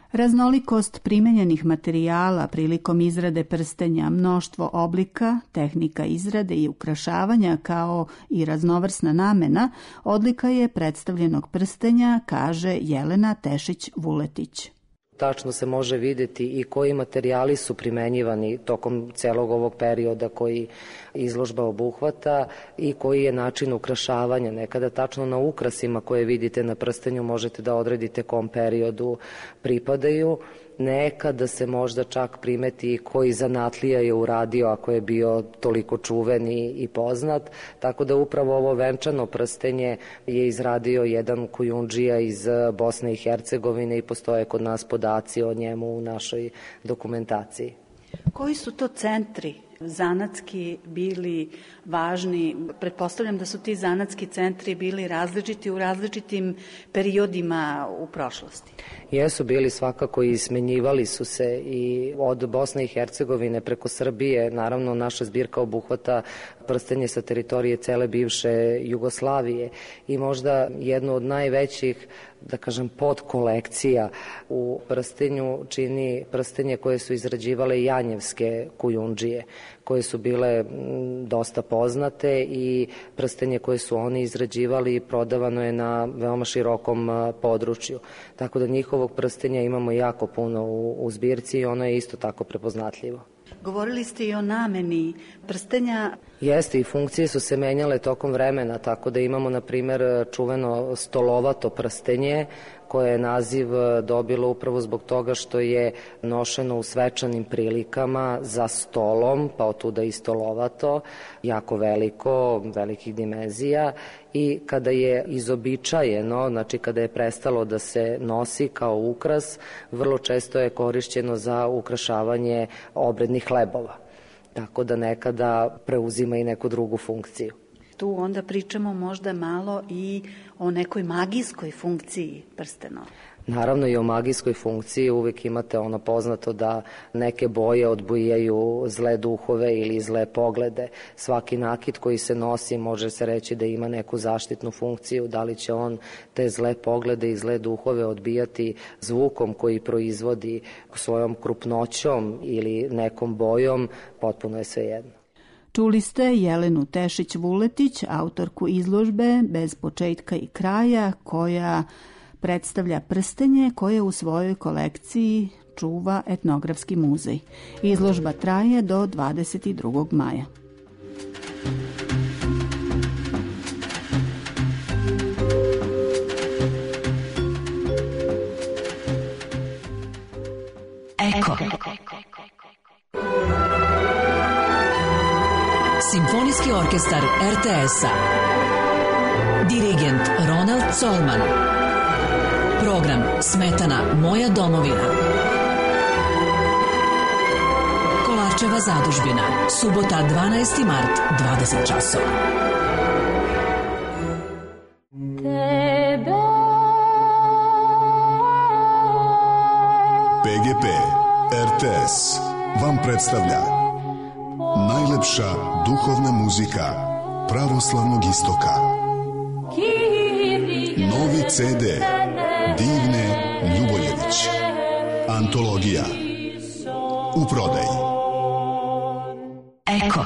Raznolikost primenjenih materijala prilikom izrade prstenja, mnoštvo oblika, tehnika izrade i ukrašavanja kao i raznovrsna namena odlika je predstavljenog prstenja, kaže Jelena Tešić-Vuletić.
Tačno se može videti i koji materijali su primenjivani tokom celog ovog perioda koji izložba obuhvata i koji je način ukrašavanja. Nekada tačno na ukrasima koje vidite na prstenju možete da odredite kom periodu pripadaju. Nekada se možda čak primeti koji zanatlija je uradio ako je bio toliko čuven i poznat, tako da upravo ovo venčano prstenje je izradio jedan kujundžija iz Bosne i Hercegovine i postoje kod nas podaci o njemu u našoj dokumentaciji.
Koji su to centri zanatski bili važni? Pretpostavljam da su ti zanatski centri bili različiti u različitim periodima u prošlosti.
Jesu bili svakako i smenjivali su se i od Bosne i Hercegovine preko Srbije. Naravno, naša zbirka obuhvata prstenje sa teritorije cele bivše Jugoslavije i možda jednu od najvećih, da kažem, podkolekcija u prstenju čini prstenje koje su izrađivale janjevske kujundžije, koje su bile dosta poznate i prstenje koje su oni izrađivali prodavano je na veoma širokom području. Tako da njihovog prstenja imamo jako puno u zbirci i ono je isto tako prepoznatljivo.
Govorili ste i o nameni prstenja.
Jeste, i funkcije su se menjale tokom vremena, tako da imamo, na primer, čuveno stolovato prstenje, koje je naziv dobilo upravo zbog toga što je nošeno u svečanim prilikama za stolom, pa otuda i stolovato, jako veliko, velikih dimenzija, i kada je izobičajeno, znači kada je prestalo da se nosi kao ukras, vrlo često je korišćeno za ukrašavanje obrednih hlebova, tako da nekada preuzima i neku drugu funkciju.
Tu onda pričamo možda malo i o nekoj magijskoj funkciji prstenova.
Naravno i o magijskoj funkciji, uvijek imate ono poznato da neke boje odbijaju zle duhove ili zle poglede. Svaki nakit koji se nosi može se reći da ima neku zaštitnu funkciju, da li će on te zle poglede i zle duhove odbijati zvukom koji proizvodi svojom krupnoćom ili nekom bojom, potpuno je svejedno.
Čuli ste Jelenu Tešić-Vuletić, autorku izložbe Bez početka i kraja, koja predstavlja prstenje koje u svojoj kolekciji čuva Etnografski muzej. Izložba traje do 22. maja.
Eko. Simfonijski orkestar RTS-a. Dirigent Ronald Colman. Program Smetana Moja domovina. Kolarčeva zadužbina. Subota 12. mart, 20 časova.
PGP RTS vam predstavlja najlepša duhovna muzika pravoslavnog istoka. Novi CD Divne Ljuboljević. Antologija. U prodaji.
Eko.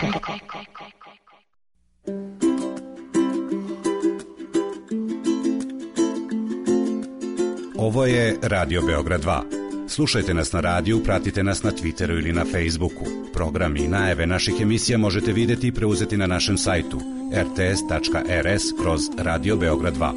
Ovo je Radio Beograd 2. Slušajte nas na radiju, pratite nas na Twitteru ili na Facebooku. Program i najave naših emisija možete vidjeti i preuzeti na našem sajtu rts.rs/Radio Beograd 2.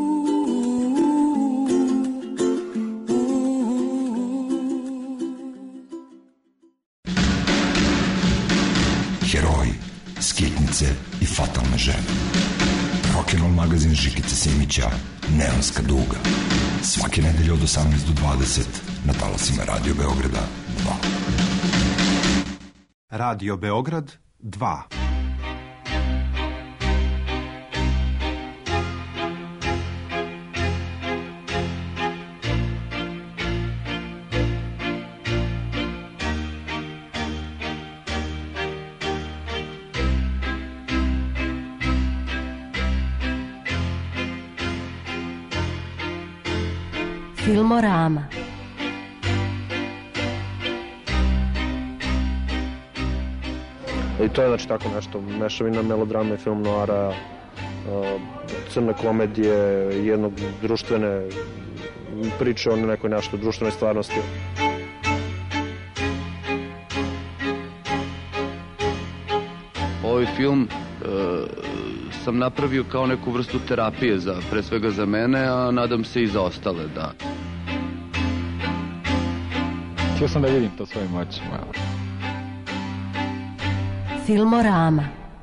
Heroji, skitnice i fatalne žene. Rock'n'roll magazin Žikice Simića, Neonska duga. Svake nedelje od 18 do 20 na talasima Radio Beograda 2.
Radio Beograd 2.
Filmorama. I to je znači tako nešto, mešavina melodrame, film noara, crne komedije, jednog društvene priče o nekoj nešto društvenoj stvarnosti.
Ovaj film sam napravio kao neku vrstu terapije, pre svega za mene, a nadam se i za ostale, da.
Htio sam da vidim to svojim očima.
Filmorama.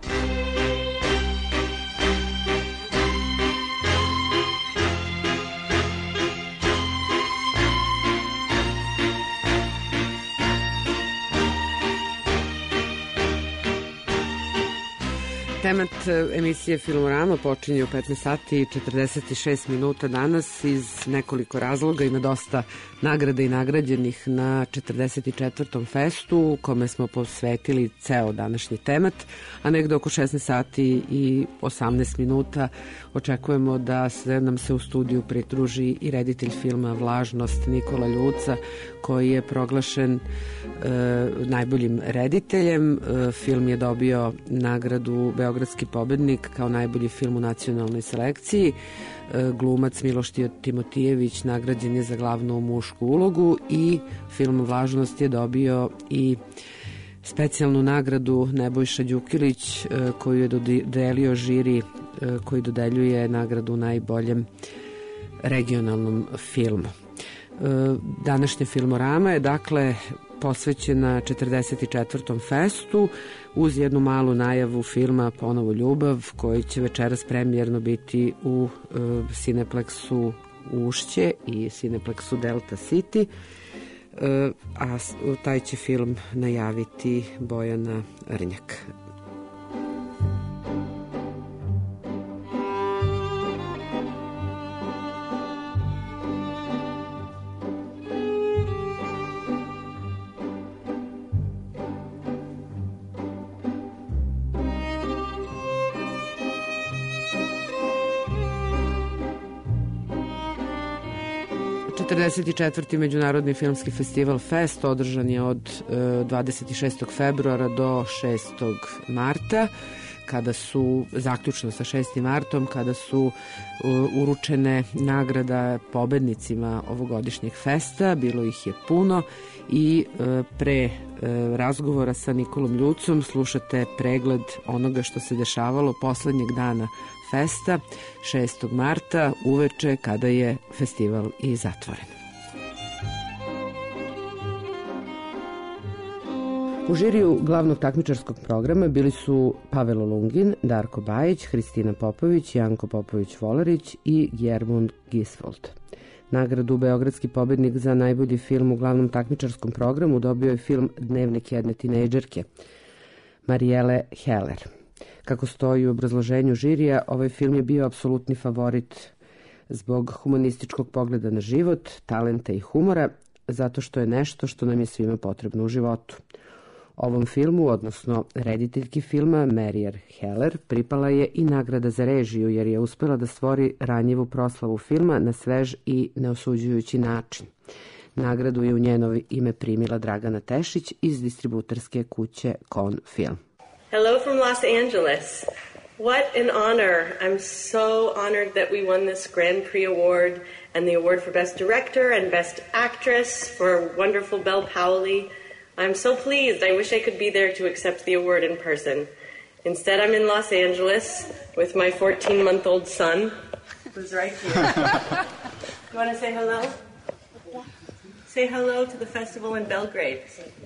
Temat emisije Filmorama počinje u 15 sati i 46 minuta danas iz nekoliko razloga. Ima dosta nagrada i nagrađenih na 44. festu kome smo posvetili ceo današnji temat, a negde oko 16 sati i 18 minuta očekujemo da nam se u studiju pridruži i reditelj filma Vlažnost Nikola Ljuca, koji je proglašen najboljim rediteljem. Film je dobio nagradu Beogradski pobednik kao najbolji film u nacionalnoj selekciji. Glumac Miloš Timotijević nagrađen je za glavnu mušku ulogu i film Vlažnost je dobio i specijalnu nagradu Nebojša Đukilić koju je dodelio žiri koji dodeljuje nagradu najboljem regionalnom filmu. Današnja Filmorama je dakle posvećena 44. festu uz jednu malu najavu filma Ponovo ljubav, koji će večeras premijerno biti u Cineplexu Ušće i Cineplexu Delta City, a taj će film najaviti Bojana Rnjak. četvrti Međunarodni filmski festival Fest održan je od 26. februara do 6. marta, kada su, zaključno sa 6. martom, kada su uručene nagrada pobednicima ovogodišnjeg festa. Bilo ih je puno i pre razgovora sa Nikolom Ljucom slušate pregled onoga što se dešavalo poslednjeg dana festa, 6. marta, uveče, kada je festival i zatvoren. U žiriju glavnog takmičarskog programa bili su Pavel Olungin, Darko Bajić, Hristina Popović, Janko Popović-Volarić i Gjermund Gisvold. Nagradu Beogradski pobednik za najbolji film u glavnom takmičarskom programu dobio je film Dnevnik jedne tinejdžerke, Marijele Heller. Kako stoji u obrazloženju žirija, ovaj film je bio apsolutni favorit zbog humanističkog pogleda na život, talenta i humora, zato što je nešto što nam je svima potrebno u životu. Ovom filmu, odnosno rediteljki filma Marijer Heller, pripala je i nagrada za režiju, jer je uspela da stvori ranjivu proslavu filma na svež i neosuđujući način. Nagradu je u njeno ime primila Dragana Tešić iz distributerske kuće Kon Film.
Hello from Los Angeles. What an honor. I'm so honored that we won this Grand Prix Award and the award for Best Director and Best Actress for wonderful Belle Powley. I'm so pleased. I wish I could be there to accept the award in person. Instead, I'm in Los Angeles with my 14-month-old son, who's right here. You want to say hello? Say hello to the festival in Belgrade.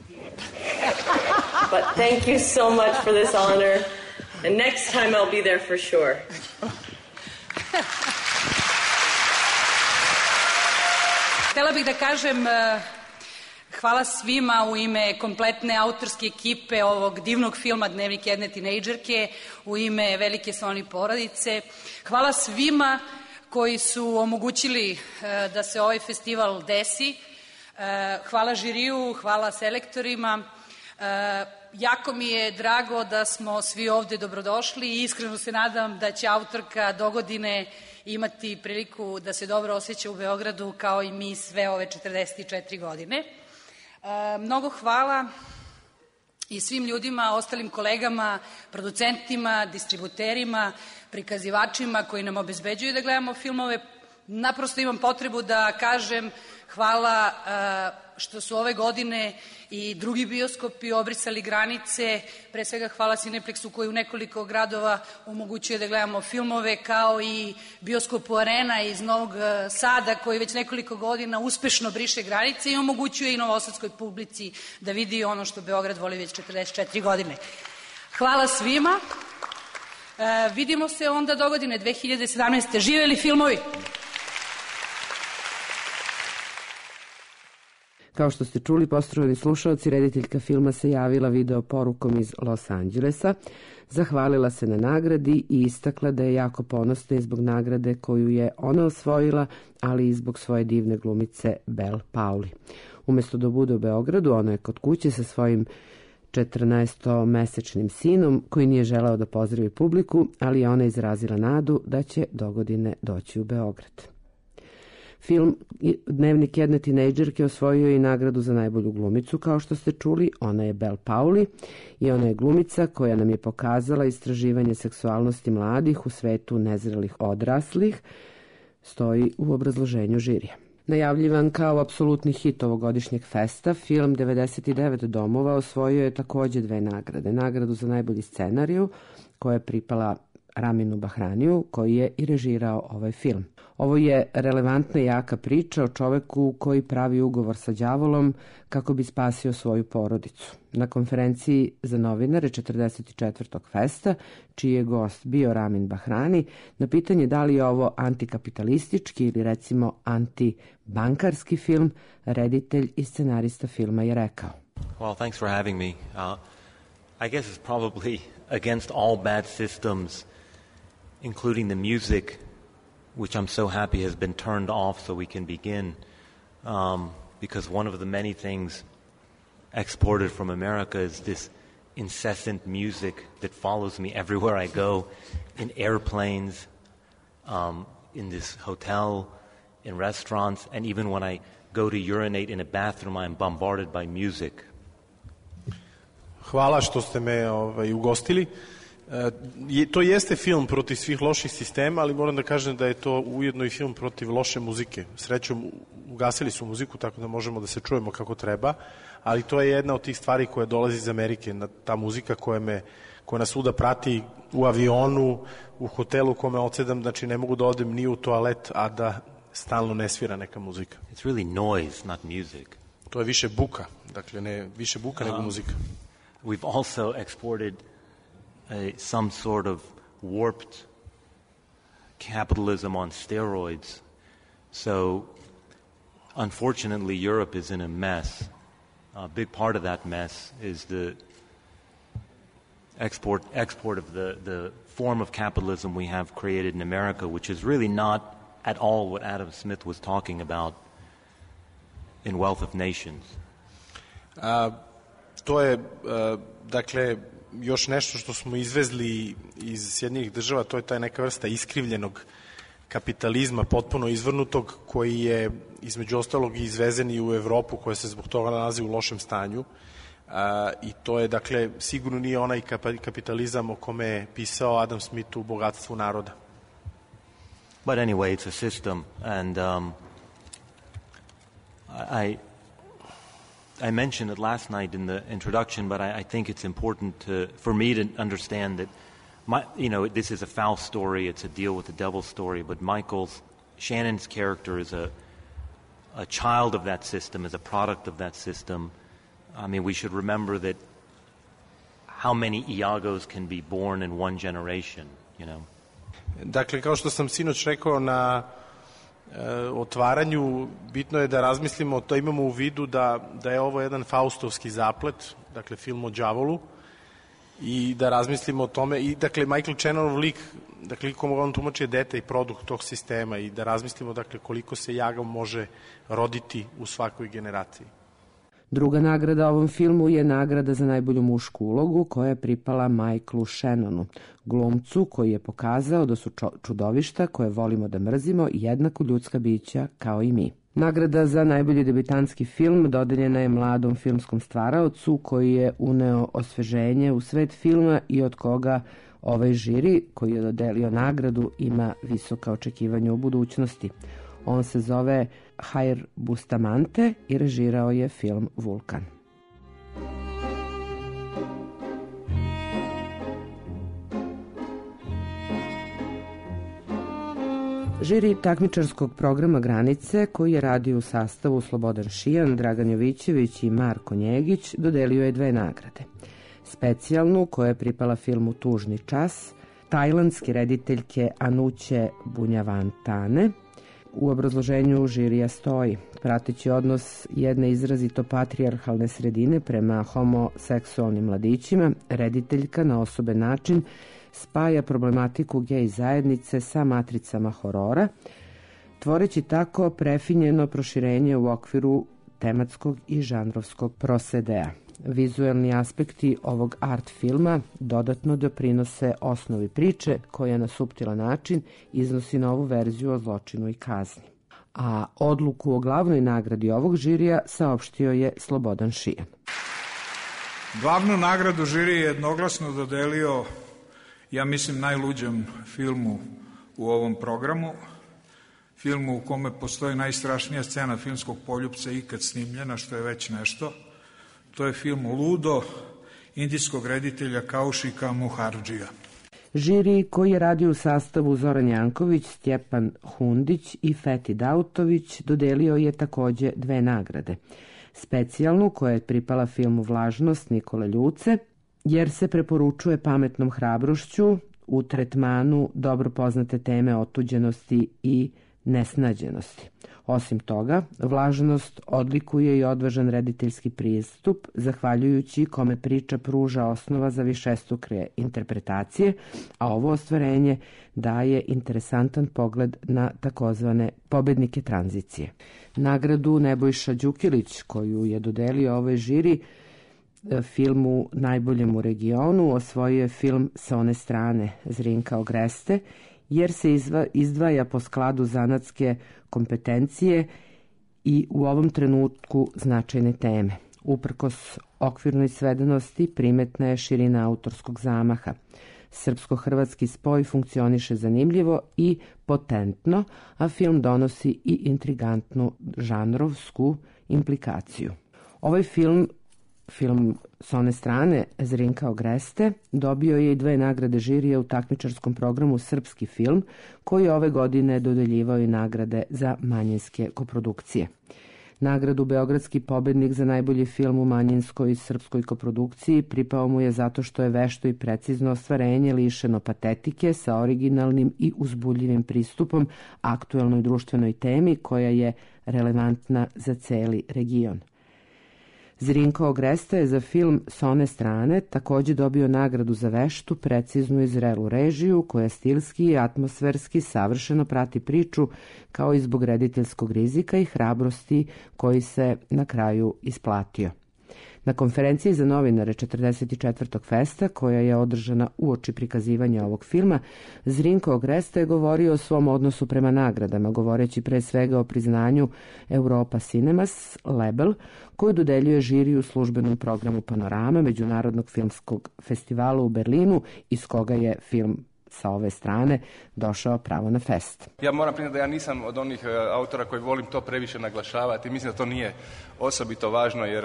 But thank you so much for this honor. And next time I'll be there for sure.
Htela bih da kažem hvala svima u ime kompletne autorske ekipe ovog divnog filma Dnevnik jedne tinejdžerke, u ime velike Sony porodice. Hvala svima koji su omogućili da se ovaj festival desi. Hvala žiriju, hvala selektorima. Jako mi je drago da smo svi ovde dobrodošli i iskreno se nadam da će autorka dogodine imati priliku da se dobro osjeća u Beogradu kao i mi sve ove 44 godine. Mnogo hvala i svim ljudima, ostalim kolegama, producentima, distributerima, prikazivačima koji nam obezbeđuju da gledamo filmove. Naprosto imam potrebu da kažem hvala što su ove godine i drugi bioskopi obrisali granice, pre svega hvala Cineplexu koji u nekoliko gradova omogućuje da gledamo filmove, kao i bioskopu Arena iz Novog Sada koji već nekoliko godina uspešno briše granice i omogućuje i novosadskoj publici da vidi ono što Beograd voli već 44 godine. Hvala svima. Vidimo se onda dogodine 2017. Živeli filmovi!
Kao što ste čuli, poštovani slušaoci, rediteljka filma se javila video porukom iz Los Angelesa, zahvalila se na nagradi i istakla da je jako ponosna i zbog nagrade koju je ona osvojila, ali i zbog svoje divne glumice Belle Pauli. Umesto da bude u Beogradu, ona je kod kuće sa svojim 14-mesečnim sinom koji nije želeo da pozdravi publiku, ali je ona izrazila nadu da će dogodine doći u Beograd. Film Dnevnik jedne tinejdžerke osvojio je i nagradu za najbolju glumicu, kao što ste čuli. Ona je Belle Pauli i ona je glumica koja nam je pokazala istraživanje seksualnosti mladih u svetu nezrelih odraslih, stoji u obrazloženju žirija. Najavljivan kao apsolutni hit ovogodišnjeg festa, film 99 domova osvojio je takođe 2 nagrade. Nagradu za najbolji scenariju, koja je pripala Raminu Bahraniju, koji je i režirao ovaj film. Ovo je relevantna i jaka priča o čoveku koji pravi ugovor sa đavolom kako bi spasio svoju porodicu. Na konferenciji za novinare 44. festa, čiji je gost bio Ramin Bahrani, na pitanje da li je ovo antikapitalistički ili recimo antibankarski film, reditelj i scenarista filma je rekao.
Well, thanks for having me. I guess it's probably against all bad systems, including the music, which I'm so happy has been turned off so we can begin, because one of the many things exported from America is this incessant music that follows me everywhere I go, in airplanes, in this hotel, in restaurants, and even when I go to urinate in a bathroom, I'm bombarded by music.
Hvala što ste me ugostili. To jeste film protiv svih loših sistema, ali moram da kažem da je to ujedno i film protiv loše muzike. Srećom, ugasili su muziku tako da možemo da se čujemo kako treba, ali to je jedna od tih stvari koja dolazi iz Amerike, ta muzika koja nas svuda prati u avionu, u hotelu kome odsedam, znači ne mogu da odem ni u toalet, a da stalno ne svira neka muzika.
It's really noise, not music.
To je više buka, dakle ne više buka nego muzika.
We've also exported some sort of warped capitalism on steroids. So, unfortunately, Europe is in a mess. A big part of that mess is the export of the form of capitalism we have created in America, which is really not at all what Adam Smith was talking about in Wealth of Nations.
To je, dakle, još nešto što smo izvezli iz Sjedinjenih država, to je taj neka vrsta iskrivljenog kapitalizma, potpuno izvrnutog, koji je između ostalog izvezen i u Evropu, koja se zbog toga nalazi u lošem stanju. I to je, dakle, sigurno nije onaj kapitalizam o kome je pisao Adam Smith u Bogatstvu naroda.
But anyway, it's a system, and I mentioned it last night in the introduction, but I think it's important for me to understand that this is a Faust story, it's a deal with the devil story, but Shannon's character is a child of that system, is a product of that system. I mean, we should remember that how many Iagos can be born in one generation, you know?
Dakle, kao što sam sinoć rekao na otvaranju, bitno je da razmislimo, to imamo u vidu da je ovo jedan faustovski zaplet, dakle film o đavolu, i da razmislimo o tome, i dakle Michael Shannonov lik, dakle komu on tumači je dete i produkt tog sistema, i da razmislimo dakle koliko se jaga može roditi u svakoj generaciji.
Druga nagrada ovom filmu je nagrada za najbolju mušku ulogu, koja je pripala Michaelu Shannonu, glumcu koji je pokazao da su čudovišta koje volimo da mrzimo jednako ljudska bića kao i mi. Nagrada za najbolji debitanski film dodeljena je mladom filmskom stvaraocu koji je uneo osveženje u svet filma i od koga ovaj žiri koji je dodelio nagradu ima visoka očekivanja u budućnosti. On se zove Jair Bustamante i režirao je film Vulkan. Žiri takmičarskog programa Granice, koji je radio u sastavu Slobodan Šijan, Dragan Jovićević i Marko Njegić, dodelio je 2 nagrade. Specijalnu, koja je pripala filmu Tužni čas, tajlandske rediteljke Anuće Bunjavantane. U obrazloženju žirija stoji: prateći odnos jedne izrazito patrijarhalne sredine prema homoseksualnim mladićima, rediteljka na osoben način spaja problematiku gej zajednice sa matricama horora, tvoreći tako prefinjeno proširenje u okviru tematskog i žanrovskog prosedea. Vizuelni aspekti ovog art filma dodatno doprinose osnovi priče koja na suptilan način iznosi novu verziju o zločinu i kazni. A odluku o glavnoj nagradi ovog žirija saopštio je Slobodan Šijan.
Glavnu nagradu žiri je jednoglasno dodelio, ja mislim, najluđem filmu u ovom programu, filmu u kome postoji najstrašnija scena filmskog poljupca ikad snimljena, što je već nešto. To je film Ludo, indijskog reditelja Kaušika Muhardžija.
Žiri, koji je radio u sastavu Zoran Janković, Stjepan Hundić i Feti Dautović, dodelio je takođe 2 nagrade. Specijalnu, koja je pripala filmu Vlažnost Nikole Ljuce, jer se preporučuje pametnom hrabrošću u tretmanu dobro poznate teme otuđenosti i nesnađenosti. Osim toga, Vlažnost odlikuje i odvažan rediteljski pristup, zahvaljujući kome priča pruža osnova za višestruke interpretacije, a ovo ostvarenje daje interesantan pogled na takozvane pobednike tranzicije. Nagradu Nebojša Đukilić, koju je dodelio ovoj žiri filmu najboljem u regionu, osvojio je film Sa one strane Zrinka Ogreste, jer se izdvaja po skladu zanatske kompetencije i u ovom trenutku značajne teme. Uprkos okvirnoj svedenosti primetna je širina autorskog zamaha. Srpsko-hrvatski spoj funkcioniše zanimljivo i potentno, a film donosi i intrigantnu žanrovsku implikaciju. Ovaj film Sa one strane Zrinka Ogreste dobio je i 2 nagrade žirija u takmičarskom programu Srpski film, koji je ove godine dodeljivao i nagrade za manjinske koprodukcije. Nagradu Beogradski pobednik za najbolji film u manjinskoj srpskoj koprodukciji pripao mu je zato što je vešto i precizno ostvarenje lišeno patetike sa originalnim i uzbudljivim pristupom aktuelnoj društvenoj temi koja je relevantna za celi region. Zrinko Ogresta je za film Sa one strane takođe dobio nagradu za veštu, preciznu i zrelu režiju koja stilski i atmosferski savršeno prati priču, kao i zbog rediteljskog rizika i hrabrosti koji se na kraju isplatio. Na konferenciji za novinare 44. festa, koja je održana uoči prikazivanja ovog filma, Zrinko Ogresta je govorio o svom odnosu prema nagradama, govoreći pre svega o priznanju Europa Cinemas Label, koju dodeljuje žiri u službenom programu Panorama Međunarodnog filmskog festivala u Berlinu, iz koga je film Sa ove strane došao pravo na fest.
Ja moram priznati da ja nisam od onih autora koji volim to previše naglašavati. Mislim da to nije osobito važno, jer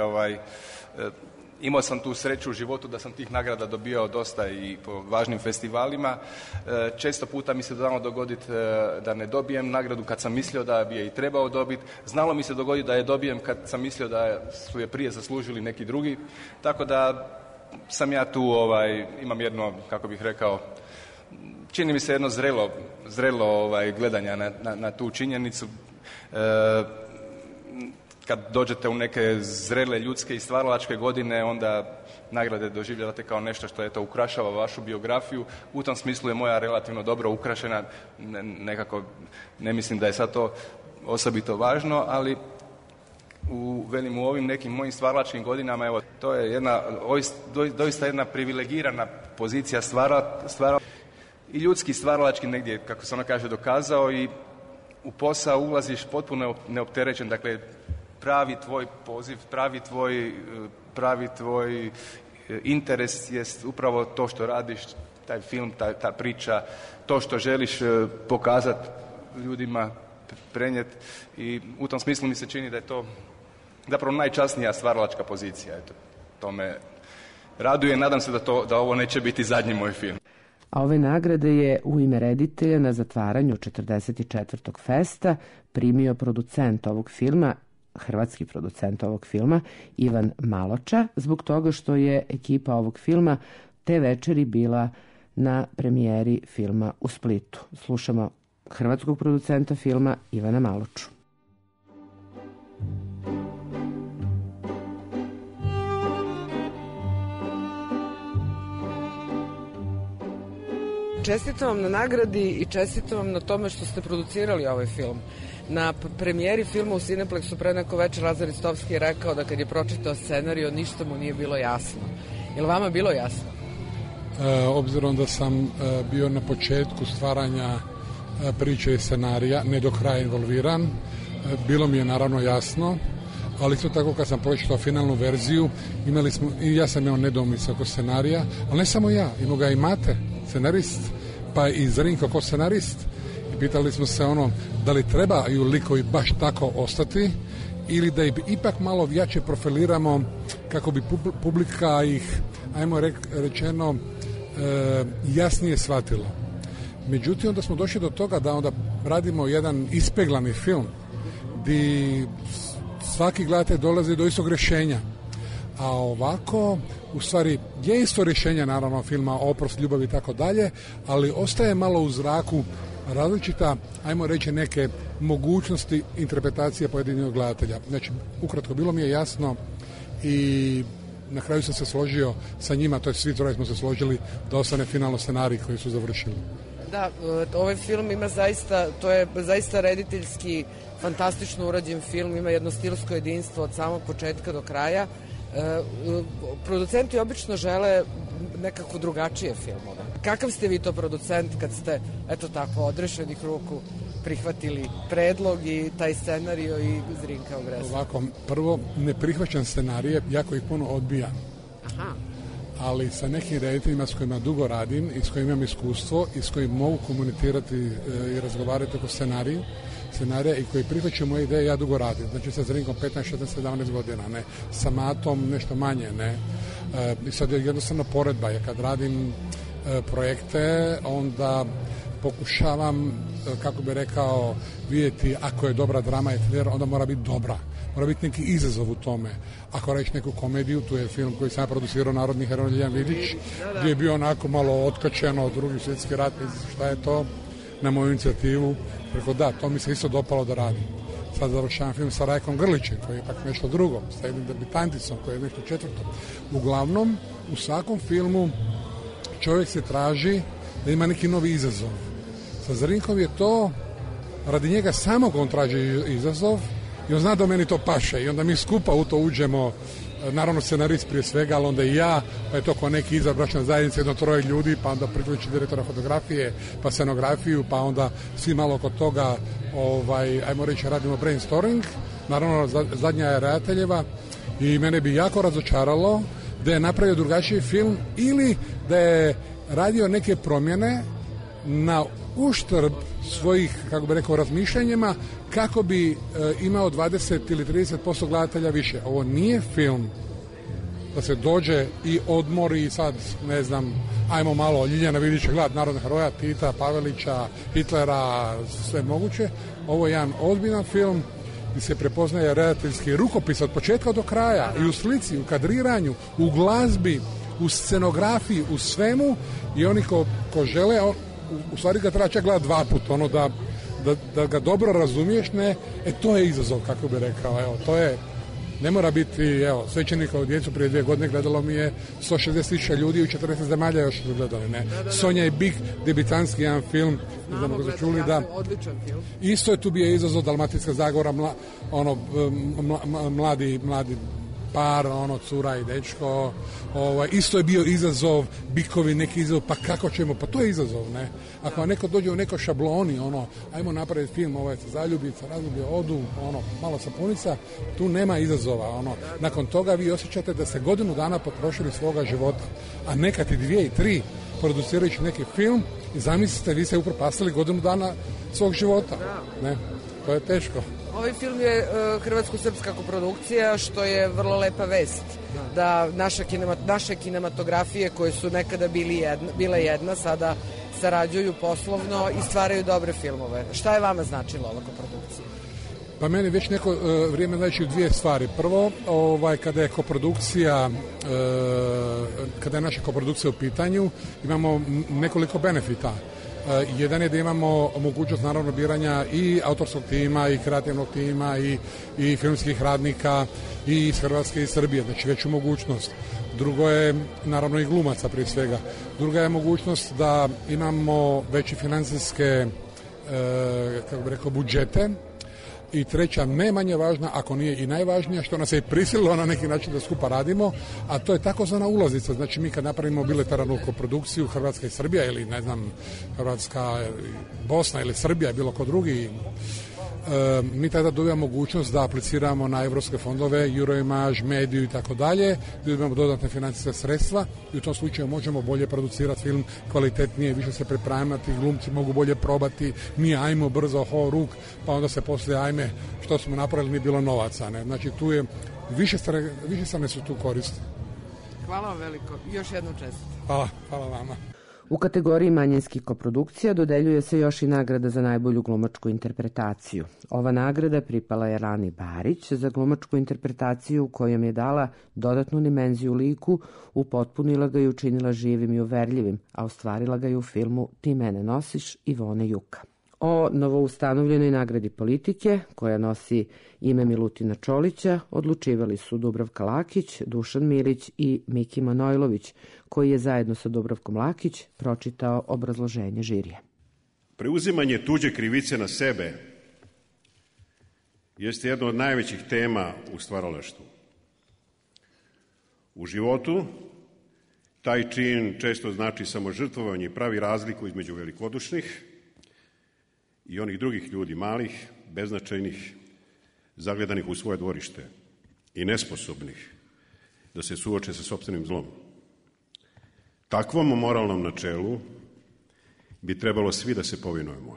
imao sam tu sreću u životu da sam tih nagrada dobio dosta i po važnim festivalima. Često puta mi se znalo dogoditi da ne dobijem nagradu kad sam mislio da bi je i trebao dobiti. Znalo mi se dogoditi da je dobijem kad sam mislio da su je prije zaslužili neki drugi. Tako da sam ja tu, imam jedno, kako bih rekao, čini mi se jedno zrelo gledanja na tu činjenicu. Kad dođete u neke zrele ljudske i stvaralačke godine, onda nagrade doživljavate kao nešto što ukrašava vašu biografiju. U tom smislu je moja relativno dobro ukrašena. Nekako ne mislim da je sad to osobito važno, ali u ovim nekim mojim stvaralačkim godinama, evo, to je doista jedna privilegirana pozicija stvara i ljudski stvaralački negdje, kako se ono kaže, dokazao i u posao ulaziš potpuno neopterećen, dakle pravi tvoj poziv, pravi tvoj interes jest upravo to što radiš, taj film, ta priča, to što želiš pokazati ljudima, prenijeti, i u tom smislu mi se čini da je to zapravo najčasnija stvaralačka pozicija. Eto, to me raduje, nadam se da ovo neće biti zadnji moj film.
A ove nagrade je u ime reditelja na zatvaranju 44. festa primio producent ovog filma, hrvatski producent ovog filma, Ivan Maloča, zbog toga što je ekipa ovog filma te večeri bila na premijeri filma u Splitu. Slušamo hrvatskog producenta filma Ivana Maloču. Čestitam vam na nagradi i čestitam vam na tome što ste producirali ovaj film. Na premijeri filma u Cineplexu pre neko večer Lazar Ristovski je rekao da kad je pročitao scenariju ništa mu nije bilo jasno. Je li vama bilo jasno?
Obzirom da sam bio na početku stvaranja priče i scenarija, ne do kraja involviran, bilo mi je naravno jasno, ali isto tako kad sam pročitao finalnu verziju, imali smo, i ja sam imao nedoumice oko scenarija, ali ne samo ja, imao ga i Mate, scenarist, pa i Zrinko kao scenarist, i pitali smo se da li trebaju likovi baš tako ostati ili da ih ipak malo jače profiliramo kako bi publika ih, ajmo rečeno, jasnije shvatila. Međutim, onda smo došli do toga da onda radimo jedan ispeglani film gdje svaki gledatelj dolazi do istog rješenja. A ovako, u stvari, je isto rješenje, naravno, filma Oprost, ljubav i tako dalje, ali ostaje malo u zraku različita, ajmo reći, neke mogućnosti interpretacije pojedinog gledatelja. Znači, ukratko, bilo mi je jasno i na kraju sam se složio sa njima, to je svi troje smo se složili da ostane finalno scenarij koji su završili. Da, ovaj film ima zaista, to je zaista rediteljski, fantastično urađen film, ima jedno stilsko jedinstvo od samog početka do kraja. Producenti obično žele nekako drugačije filmove. Kakav ste vi to producent kad ste, eto tako, odrešenih ruku prihvatili predlog i taj scenario i Zrinka Ogreska? Ovako, prvo, ne prihvaćam scenarije, jako ih puno odbijam. Aha. Ali sa nekim rediteljima s kojima dugo radim i s kojima imam iskustvo i s kojima mogu komunicirati i razgovarati oko scenarija i koji prihvaćaju moje ideje, ja dugo radim. Znači sa Zrinkom 15, 16, 17 godina, ne. Sa Matom nešto manje, ne. I sad je jednostavno poredba, jer kad radim projekte, onda pokušavam, kako bi rekao, vidjeti ako je dobra drama i thriller, onda mora biti dobra. Mora biti neki izazov u tome. Ako reći neku komediju, tu je film koji sam producirao, Narodni heroj Ljiljana Vidić, gdje je bio onako malo otkačeno od Drugi svjetski rat, šta je to, na moju inicijativu. Preko da, to mi se isto dopalo da radim. Sad završavam film sa Rajkom Grlićem, koji je pak nešto drugo, sa jednim debitanticom, koji je nešto četvrto. Uglavnom, u svakom filmu čovjek se traži da ima neki novi izazov. Sa Zrinkom je to, radi njega samog on traži izazov i on zna da meni to paše i onda mi skupa u to uđemo, naravno scenarist prije svega, ali onda i ja, pa je to kao neki izbračna zajednica, jedno troje ljudi, pa onda priključi direktora fotografije, pa scenografiju, pa onda svi malo oko toga, ajmo reći, radimo brainstorming. Naravno, zadnja je redateljeva i mene bi jako razočaralo da je napravio drugačiji film ili da je radio neke promjene na uštrb svojih, kako bi rekao, razmišljanjima kako bi imao 20 ili 30% gledatelja više. Ovo nije film da se dođe i odmori i sad, ne znam, ajmo malo Ljiljana Vidića gledat, Narodnog heroja, Tita, Pavelića, Hitlera, sve moguće. Ovo je jedan ozbiljan film gdje se prepoznaje redateljski rukopis od početka do kraja i u slici, u kadriranju, u glazbi, u scenografiji, u svemu, i oni ko žele, u stvari ga treba čak gledati dva puta, da ga dobro razumiješ, to je izazov, kako bi rekao, to je, ne mora biti, Svećenikovu djecu prije 2 godine gledalo mi je 160.000 ljudi u 40 zemalja još su gledali, ne. Sonja i Bik, debitanski jedan film, ne znam kako čuli, da. Odličan film. Isto je tu bio izazov, Dalmatinska Zagora, mladi
par, cura i dečko. Isto je bio izazov, bikovi neki izazov, pa kako ćemo, pa to je izazov, ne? Ako vam neko dođe u nekoj šabloni, ajmo napraviti film, zaljubica, razljublje, odu, malo sapunica, tu nema izazova, Nakon toga vi osjećate da ste godinu dana potrošili svoga života, a nekad i 2 i 3 producirajući neki film i zamislite, vi ste upropastili godinu dana svog života, ne? To je teško.
Ovaj film je hrvatsko-srpska koprodukcija, što je vrlo lepa vest. Da naše kinematografije koje su nekada bile jedna, sada sarađuju poslovno i stvaraju dobre filmove. Šta je vama značila ova koprodukcija?
Pa meni već neko vrijeme znači 2 stvari. Prvo, kada je koprodukcija, kada je naša koprodukcija u pitanju, imamo nekoliko benefita. Jedan je da imamo mogućnost naravno biranja i autorskog tima i kreativnog tima i filmskih radnika i iz Hrvatske i Srbije, znači veću mogućnost. Drugo je naravno i glumaca prije svega. Druga je mogućnost da imamo veće financijske budžete. I treća, ne manje važna, ako nije i najvažnija, što nas je prisililo na neki način da skupa radimo, a to je takozvana ulaznica. Znači mi kad napravimo bilateralnu koprodukciju Hrvatska i Srbija ili ne znam Hrvatska, Bosna ili Srbija, bilo ko drugi, mi tada dobijamo mogućnost da apliciramo na evropske fondove, Euroimage, mediju i tako dalje, dobijamo dodatne financijske sredstva i u tom slučaju možemo bolje producirati film, kvalitetnije, više se pripremati, glumci mogu bolje probati, nije ajmo brzo, ruk, pa onda se poslije ajme što smo napravili nije bilo novaca. Ne? Znači tu je, više strane su tu koristi.
Hvala vam veliko, još jednom čestite.
Hvala vama.
U kategoriji manjinskih koprodukcija dodeljuje se još i nagrada za najbolju glumačku interpretaciju. Ova nagrada pripala je Rani Barić za glumačku interpretaciju kojom je dala dodatnu dimenziju liku, upotpunila ga i učinila živim i uverljivim, a ostvarila ga i u filmu Ti mene nosiš Ivone Juka. O novoustanovljenoj nagradi politike, koja nosi ime Milutina Čolića, odlučivali su Dubravka Lakić, Dušan Milić i Miki Manojlović, koji je zajedno sa Dubravkom Lakić pročitao obrazloženje žirije.
Preuzimanje tuđe krivice na sebe jeste jedna od najvećih tema u stvaralaštvu. U životu taj čin često znači samožrtvovanje i pravi razliku između velikodušnih i onih drugih ljudi, malih, beznačajnih, zagledanih u svoje dvorište i nesposobnih da se suoče sa sopstvenim zlom. Takvom moralnom načelu bi trebalo svi da se povinujemo.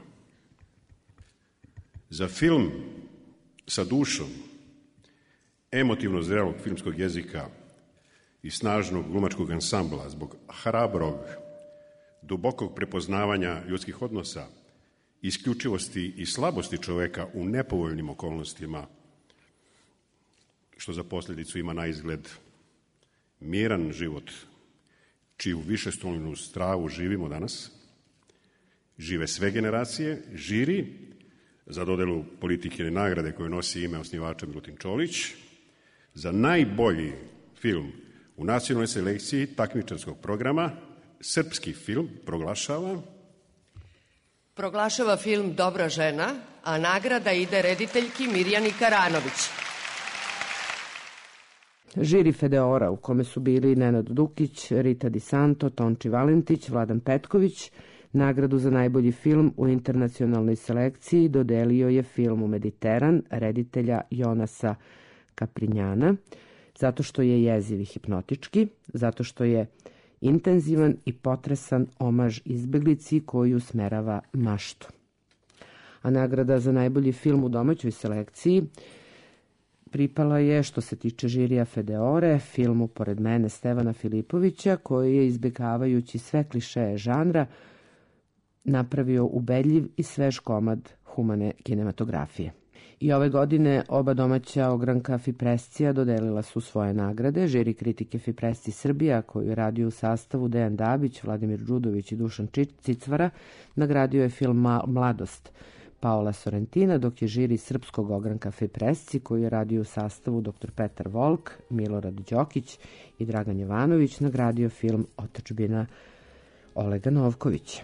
Za film sa dušom, emotivno zrelog filmskog jezika i snažnog glumačkog ansambla, zbog hrabrog, dubokog prepoznavanja ljudskih odnosa, isključivosti i slabosti čoveka u nepovoljnim okolnostima, što za posljedicu ima na izgled miran život, čiju višestolnu stravu živimo danas, žive sve generacije, žiri za dodelu politikine nagrade koju nosi ime osnivača Milutin Čolić, za najbolji film u nacionalnoj selekciji takmičarskog programa, srpski film
proglašava film Dobra žena, a nagrada ide rediteljki Mirjani Karanović.
Žiri Fedeora, u kome su bili Nenad Dukić, Rita Di Santo, Tonči Valentić, Vladan Petković, nagradu za najbolji film u internacionalnoj selekciji dodelio je filmu Mediteran reditelja Jonasa Kaprinjana, zato što je jeziv i hipnotički, zato što je intenzivan i potresan omaž izbeglici koju usmerava maštu. A nagrada za najbolji film u domaćoj selekciji pripala je, što se tiče žirija Fedeore, filmu Pored mene Stevana Filipovića, koji je, izbjegavajući sve klišeje žanra, napravio ubedljiv i svež komad humane kinematografije. I ove godine oba domaća ogranka Fiprescija dodelila su svoje nagrade. Žiri kritike Fipresci Srbija, koju je radio u sastavu Dejan Dabić, Vladimir Đudović i Dušan Cicvara, nagradio je film Mladost Paola Sorrentina, dok je žiri srpskog ogranka Fipresci, koji je radio u sastavu dr. Petar Volk, Milorad Đokić i Dragan Jovanović, nagradio film Otadžbina Olega Novkovića.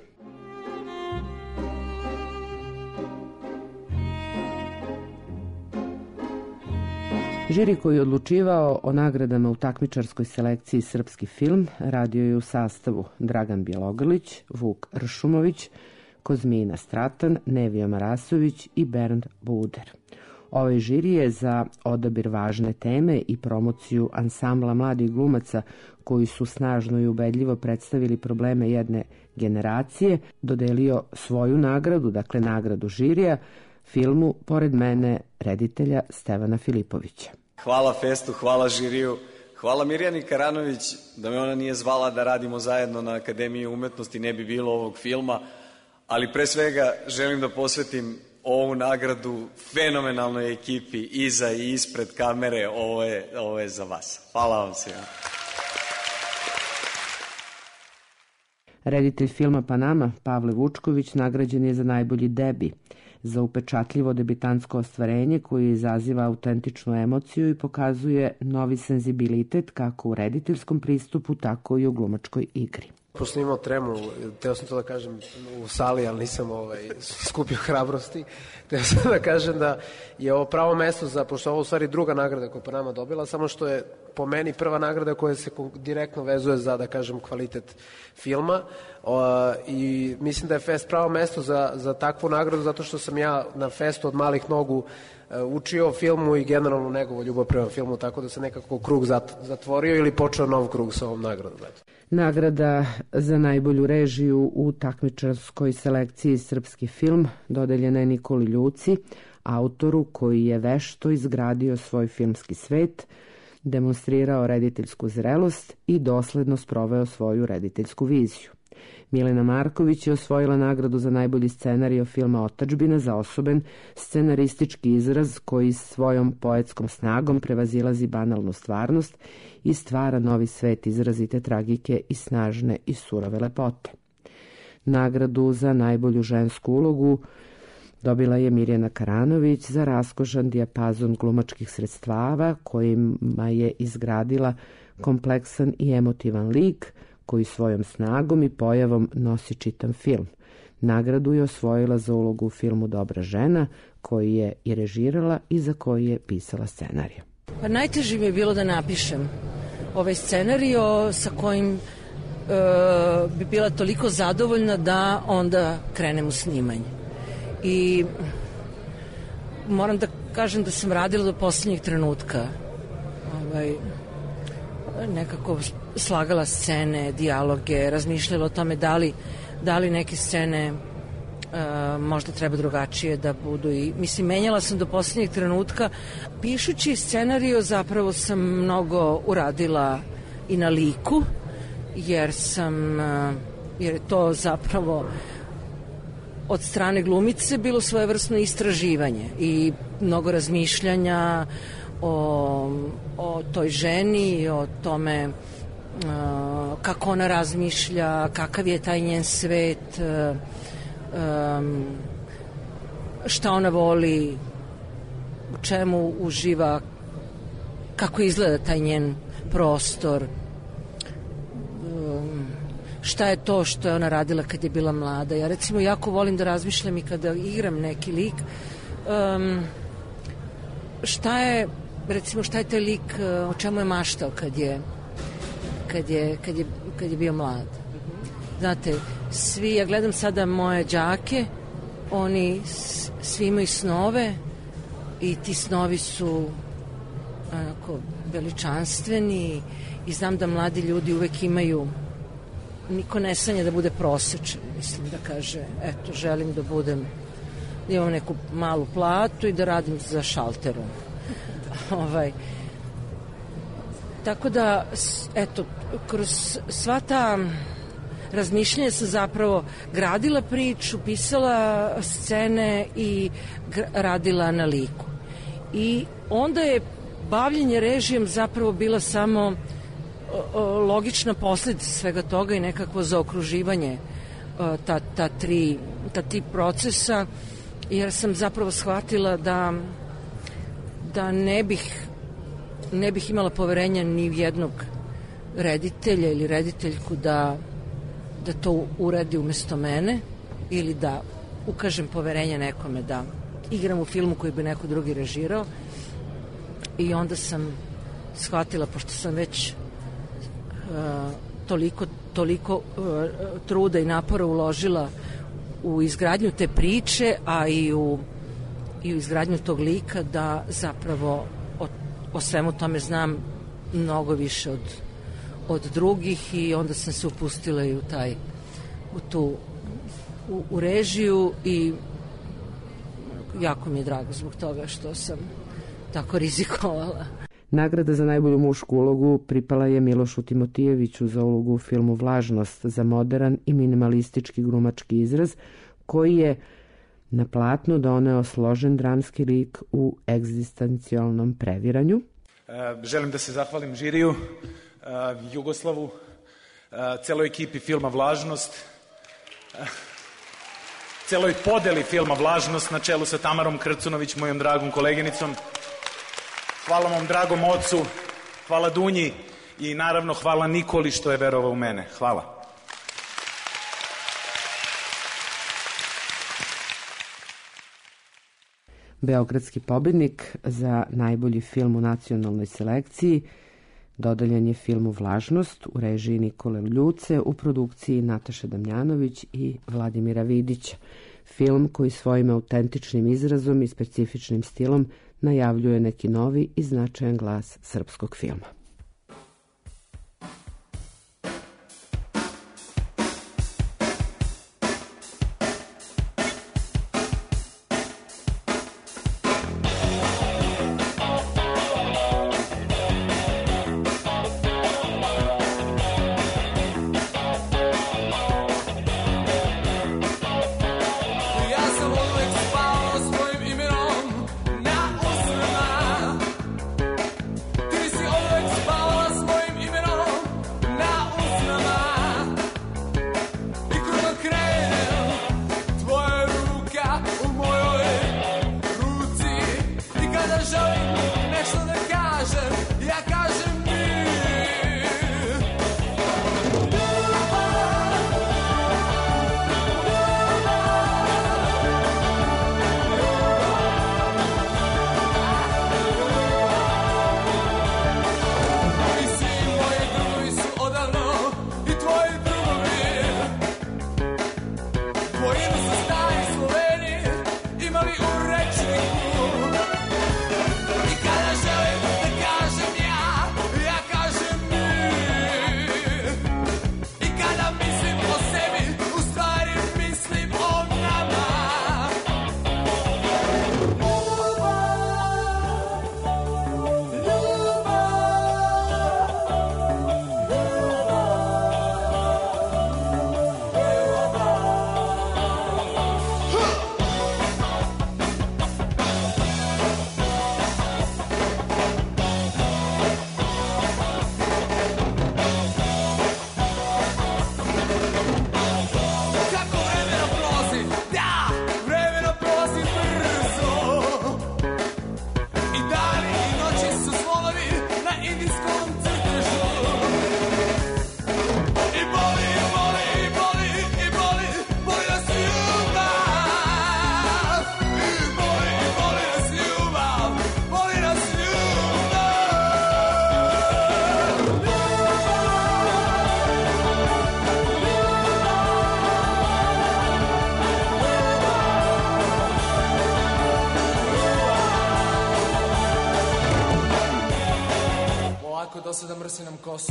Žiri koji je odlučivao o nagradama u takmičarskoj selekciji Srpski film radio je u sastavu Dragan Bjelogrlić, Vuk Ršumović, Kozmina Stratan, Nevio Marasović i Bernd Buder. Ovaj žiri je za odabir važne teme i promociju ansambla mladih glumaca koji su snažno i ubedljivo predstavili probleme jedne generacije dodelio svoju nagradu, dakle nagradu žirija, filmu Pored mene reditelja Stevana Filipovića.
Hvala Festu, hvala žiriju, hvala Mirjani Karanović, da me ona nije zvala da radimo zajedno na Akademiji umetnosti ne bi bilo ovog filma, ali pre svega želim da posvetim ovu nagradu fenomenalnoj ekipi iza i ispred kamere, ovo je za vas. Hvala vam svima.
Reditelj filma Panama, Pavle Vučković, nagrađen je za najbolji debi, za upečatljivo debitansko ostvarenje koje izaziva autentičnu emociju i pokazuje novi senzibilitet kako u rediteljskom pristupu, tako i u glumačkoj igri.
Pošto imao tremu, teo sam to da kažem u sali, ali nisam skupio hrabrosti. Teo sam da kažem da je ovo pravo mesto za, pošto ovo u stvari druga nagrada koja je Panama dobila, samo što je po meni prva nagrada koja se direktno vezuje za, da kažem, kvalitet filma. I mislim da je Fest pravo mesto za takvu nagradu, zato što sam ja na Festu od malih nogu učio o filmu i generalno njegovu ljubav prema filmu, tako da se nekako krug zatvorio ili počeo nov krug sa ovom nagradom.
Nagrada za najbolju režiju u takmičarskoj selekciji Srpski film dodeljena je Nikoli Ljuci, autoru koji je vešto izgradio svoj filmski svet, demonstrirao rediteljsku zrelost i dosledno sproveo svoju rediteljsku viziju. Milena Marković je osvojila nagradu za najbolji scenario filma Otadžbina za osoben scenaristički izraz koji svojom poetskom snagom prevazilazi banalnu stvarnost i stvara novi svet izrazite tragike i snažne i surove lepote. Nagradu za najbolju žensku ulogu dobila je Mirjana Karanović za raskošan dijapazon glumačkih sredstava kojima je izgradila kompleksan i emotivan lik koji svojom snagom i pojavom nosi čitam film. Nagradu je osvojila za ulogu u filmu Dobra žena, koji je i režirala i za koji je pisala scenarij.
Pa najteže mi je bilo da napišem ovaj scenario sa kojim bi bila toliko zadovoljna da onda krenem u snimanje. I moram da kažem da sam radila do posljednjeg trenutka. Nekako slagala scene, dijaloge, razmišljala o tome da li neke scene možda treba drugačije da budu. I, mislim, menjala sam do posljednjeg trenutka. Pišući scenario zapravo sam mnogo uradila i na liku, jer je to zapravo od strane glumice bilo svojevrsno istraživanje i mnogo razmišljanja o toj ženi, o tome kako ona razmišlja, kakav je taj njen svet, šta ona voli, u čemu uživa, kako izgleda taj njen prostor, šta je to što je ona radila kad je bila mlada. Ja recimo jako volim da razmišljam i kada igram neki lik, šta je taj lik, o čemu je maštao kad je bio mlad. Znate, ja gledam sada moje đake, oni svi imaju snove i ti snovi su onako veličanstveni i znam da mladi ljudi uvek imaju, niko ne sanja da bude prosečan, mislim, da kaže, eto, želim da imam neku malu platu i da radim za šalterom. Tako da, eto, kroz sva ta razmišljanja sam zapravo gradila priču, pisala scene i radila na liku. I onda je bavljenje režijom zapravo bila samo logična posledica svega toga i nekakvo zaokruživanje ta tri procesa, jer sam zapravo shvatila da ne bih imala poverenja ni u jednog reditelja ili rediteljku da to uradi umesto mene ili da ukažem poverenje nekome da igram u filmu koji bi neko drugi režirao. i onda sam shvatila, pošto sam već toliko truda i napora uložila u izgradnju te priče, a i u izgradnju tog lika, da zapravo o svemu tome znam mnogo više od drugih, i onda sam se upustila i u režiju, i jako mi je drago zbog toga što sam tako rizikovala.
Nagrada za najbolju mušku ulogu pripala je Milošu Timotijeviću za ulogu u filmu Vlažnost, za moderan i minimalistički glumački izraz koji je na platnu doneo složen dramski lik u egzistencijalnom previranju.
Želim da se zahvalim žiriju, Jugoslavu, celoj ekipi filma Vlažnost, celoj podeli filma Vlažnost na čelu sa Tamarom Krcunović, mojom dragom koleginicom. Hvala mom dragom ocu, hvala Dunji i naravno hvala Nikoli što je verovao u mene. Hvala.
Beogradski pobednik za najbolji film u nacionalnoj selekciji dodeljen je filmu Vlažnost u režiji Nikole Ljuce, u produkciji Nataše Damjanović i Vladimira Vidića. Film koji svojim autentičnim izrazom i specifičnim stilom najavljuje neki novi i značajan glas srpskog filma.
Da mrsi nam kosu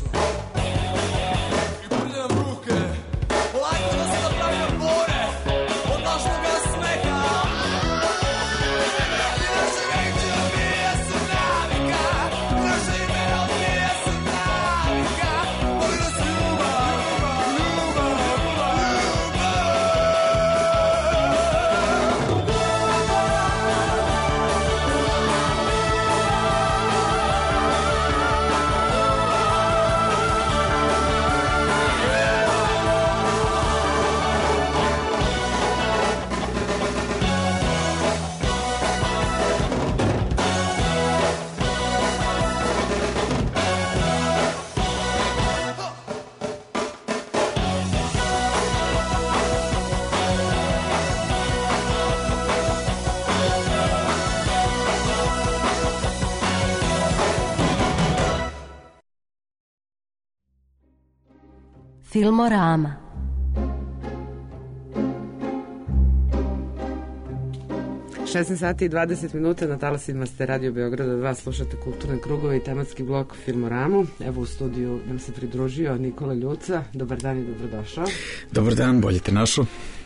i prljam ruke, polako da se napravljam bore od lažnoga smeha. I naše reči odbija se navika, naše imena odbija se navika. Voli nas ljubav, ljubav, ljubav.
Filmorama.
Sati i 20 minuta na talasima ste Radio Beograda 2, slušate Kulturne krugove i tematski blok Filmoramu. Evo u studiju nam se pridružio Nikola Ljuca. Dobar dan i dobrodošao.
Dobar dan, bolje te našao.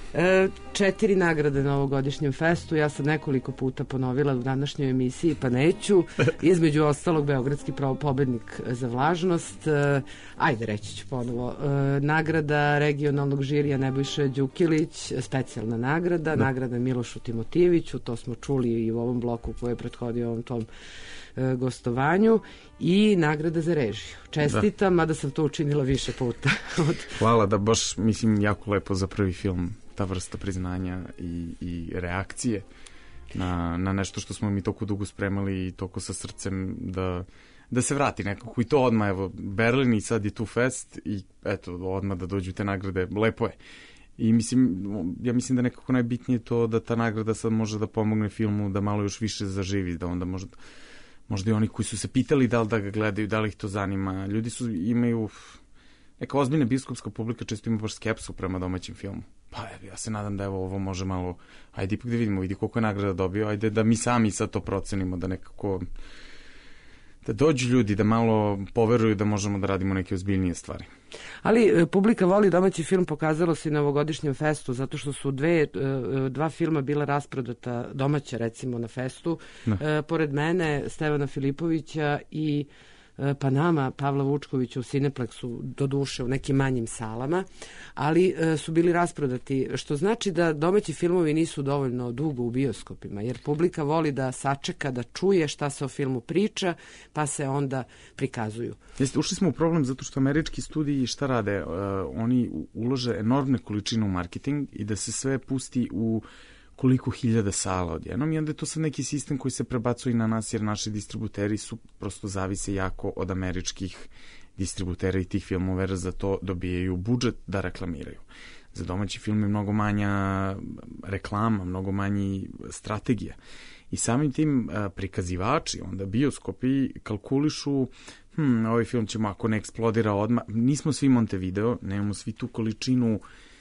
4 nagrade na ovogodišnjem festu. Ja sam nekoliko puta ponovila u današnjoj emisiji, pa neću. Između ostalog, beogradski pobednik za vlažnost. Ajde, reći ću ponovo. Nagrada regionalnog žirija Nebojša Đukilić, specijalna nagrada. Nagrada Milošu Timotijeviću, to smo čuli i u ovom bloku koji je prethodio ovom tom gostovanju, i nagrada za režiju. Čestitam, mada sam to učinila više puta.
Hvala, da baš, mislim, jako lepo za prvi film ta vrsta priznanja i reakcije na nešto što smo mi toliko dugo spremali i toliko sa srcem da se vrati nekako. I to odmah, evo, Berlin i sad je tu fest i eto, odmah da dođu te nagrade, lepo je. I ja mislim da nekako najbitnije to da ta nagrada sad može da pomogne filmu da malo još više zaživi, da onda možda i oni koji su se pitali da li da ga gledaju, da li ih to zanima. Ljudi imaju, neka ozbiljna bioskopska publika često ima baš skepsu prema domaćim filmu. Pa ja se nadam da evo ovo može malo, ajde ipak da vidimo, vidi koliko je nagrada dobio, ajde da mi sami sad to procenimo, da nekako, da dođu ljudi, da malo poveruju da možemo da radimo neke ozbiljnije stvari.
Ali publika voli domaći film, pokazalo se i na ovogodišnjem festu, zato što su dva filma bila rasprodata domaća, recimo, na festu. Pored mene, Stevana Filipovića i Panama Pavla Vučkovića u Cineplexu, doduše u nekim manjim salama, ali su bili rasprodati, što znači da domaći filmovi nisu dovoljno dugo u bioskopima, jer publika voli da sačeka, da čuje šta se o filmu priča, pa se onda prikazuju.
Jeste, ušli smo u problem zato što američki studiji šta rade? Oni ulože enormne količine u marketing i da se sve pusti u koliko hiljada sala odjednom i onda je to sad neki sistem koji se prebacuje na nas, jer naši distributeri su prosto zavise jako od američkih distributera i tih filmova, jer za to dobijaju budžet da reklamiraju. Za domaći film je mnogo manja reklama, mnogo manji strategija. I samim tim prikazivači, onda bioskopi kalkulišu, ovaj film ćemo, ako ne eksplodira odmah, nismo svi Montevideo, nemamo svi tu količinu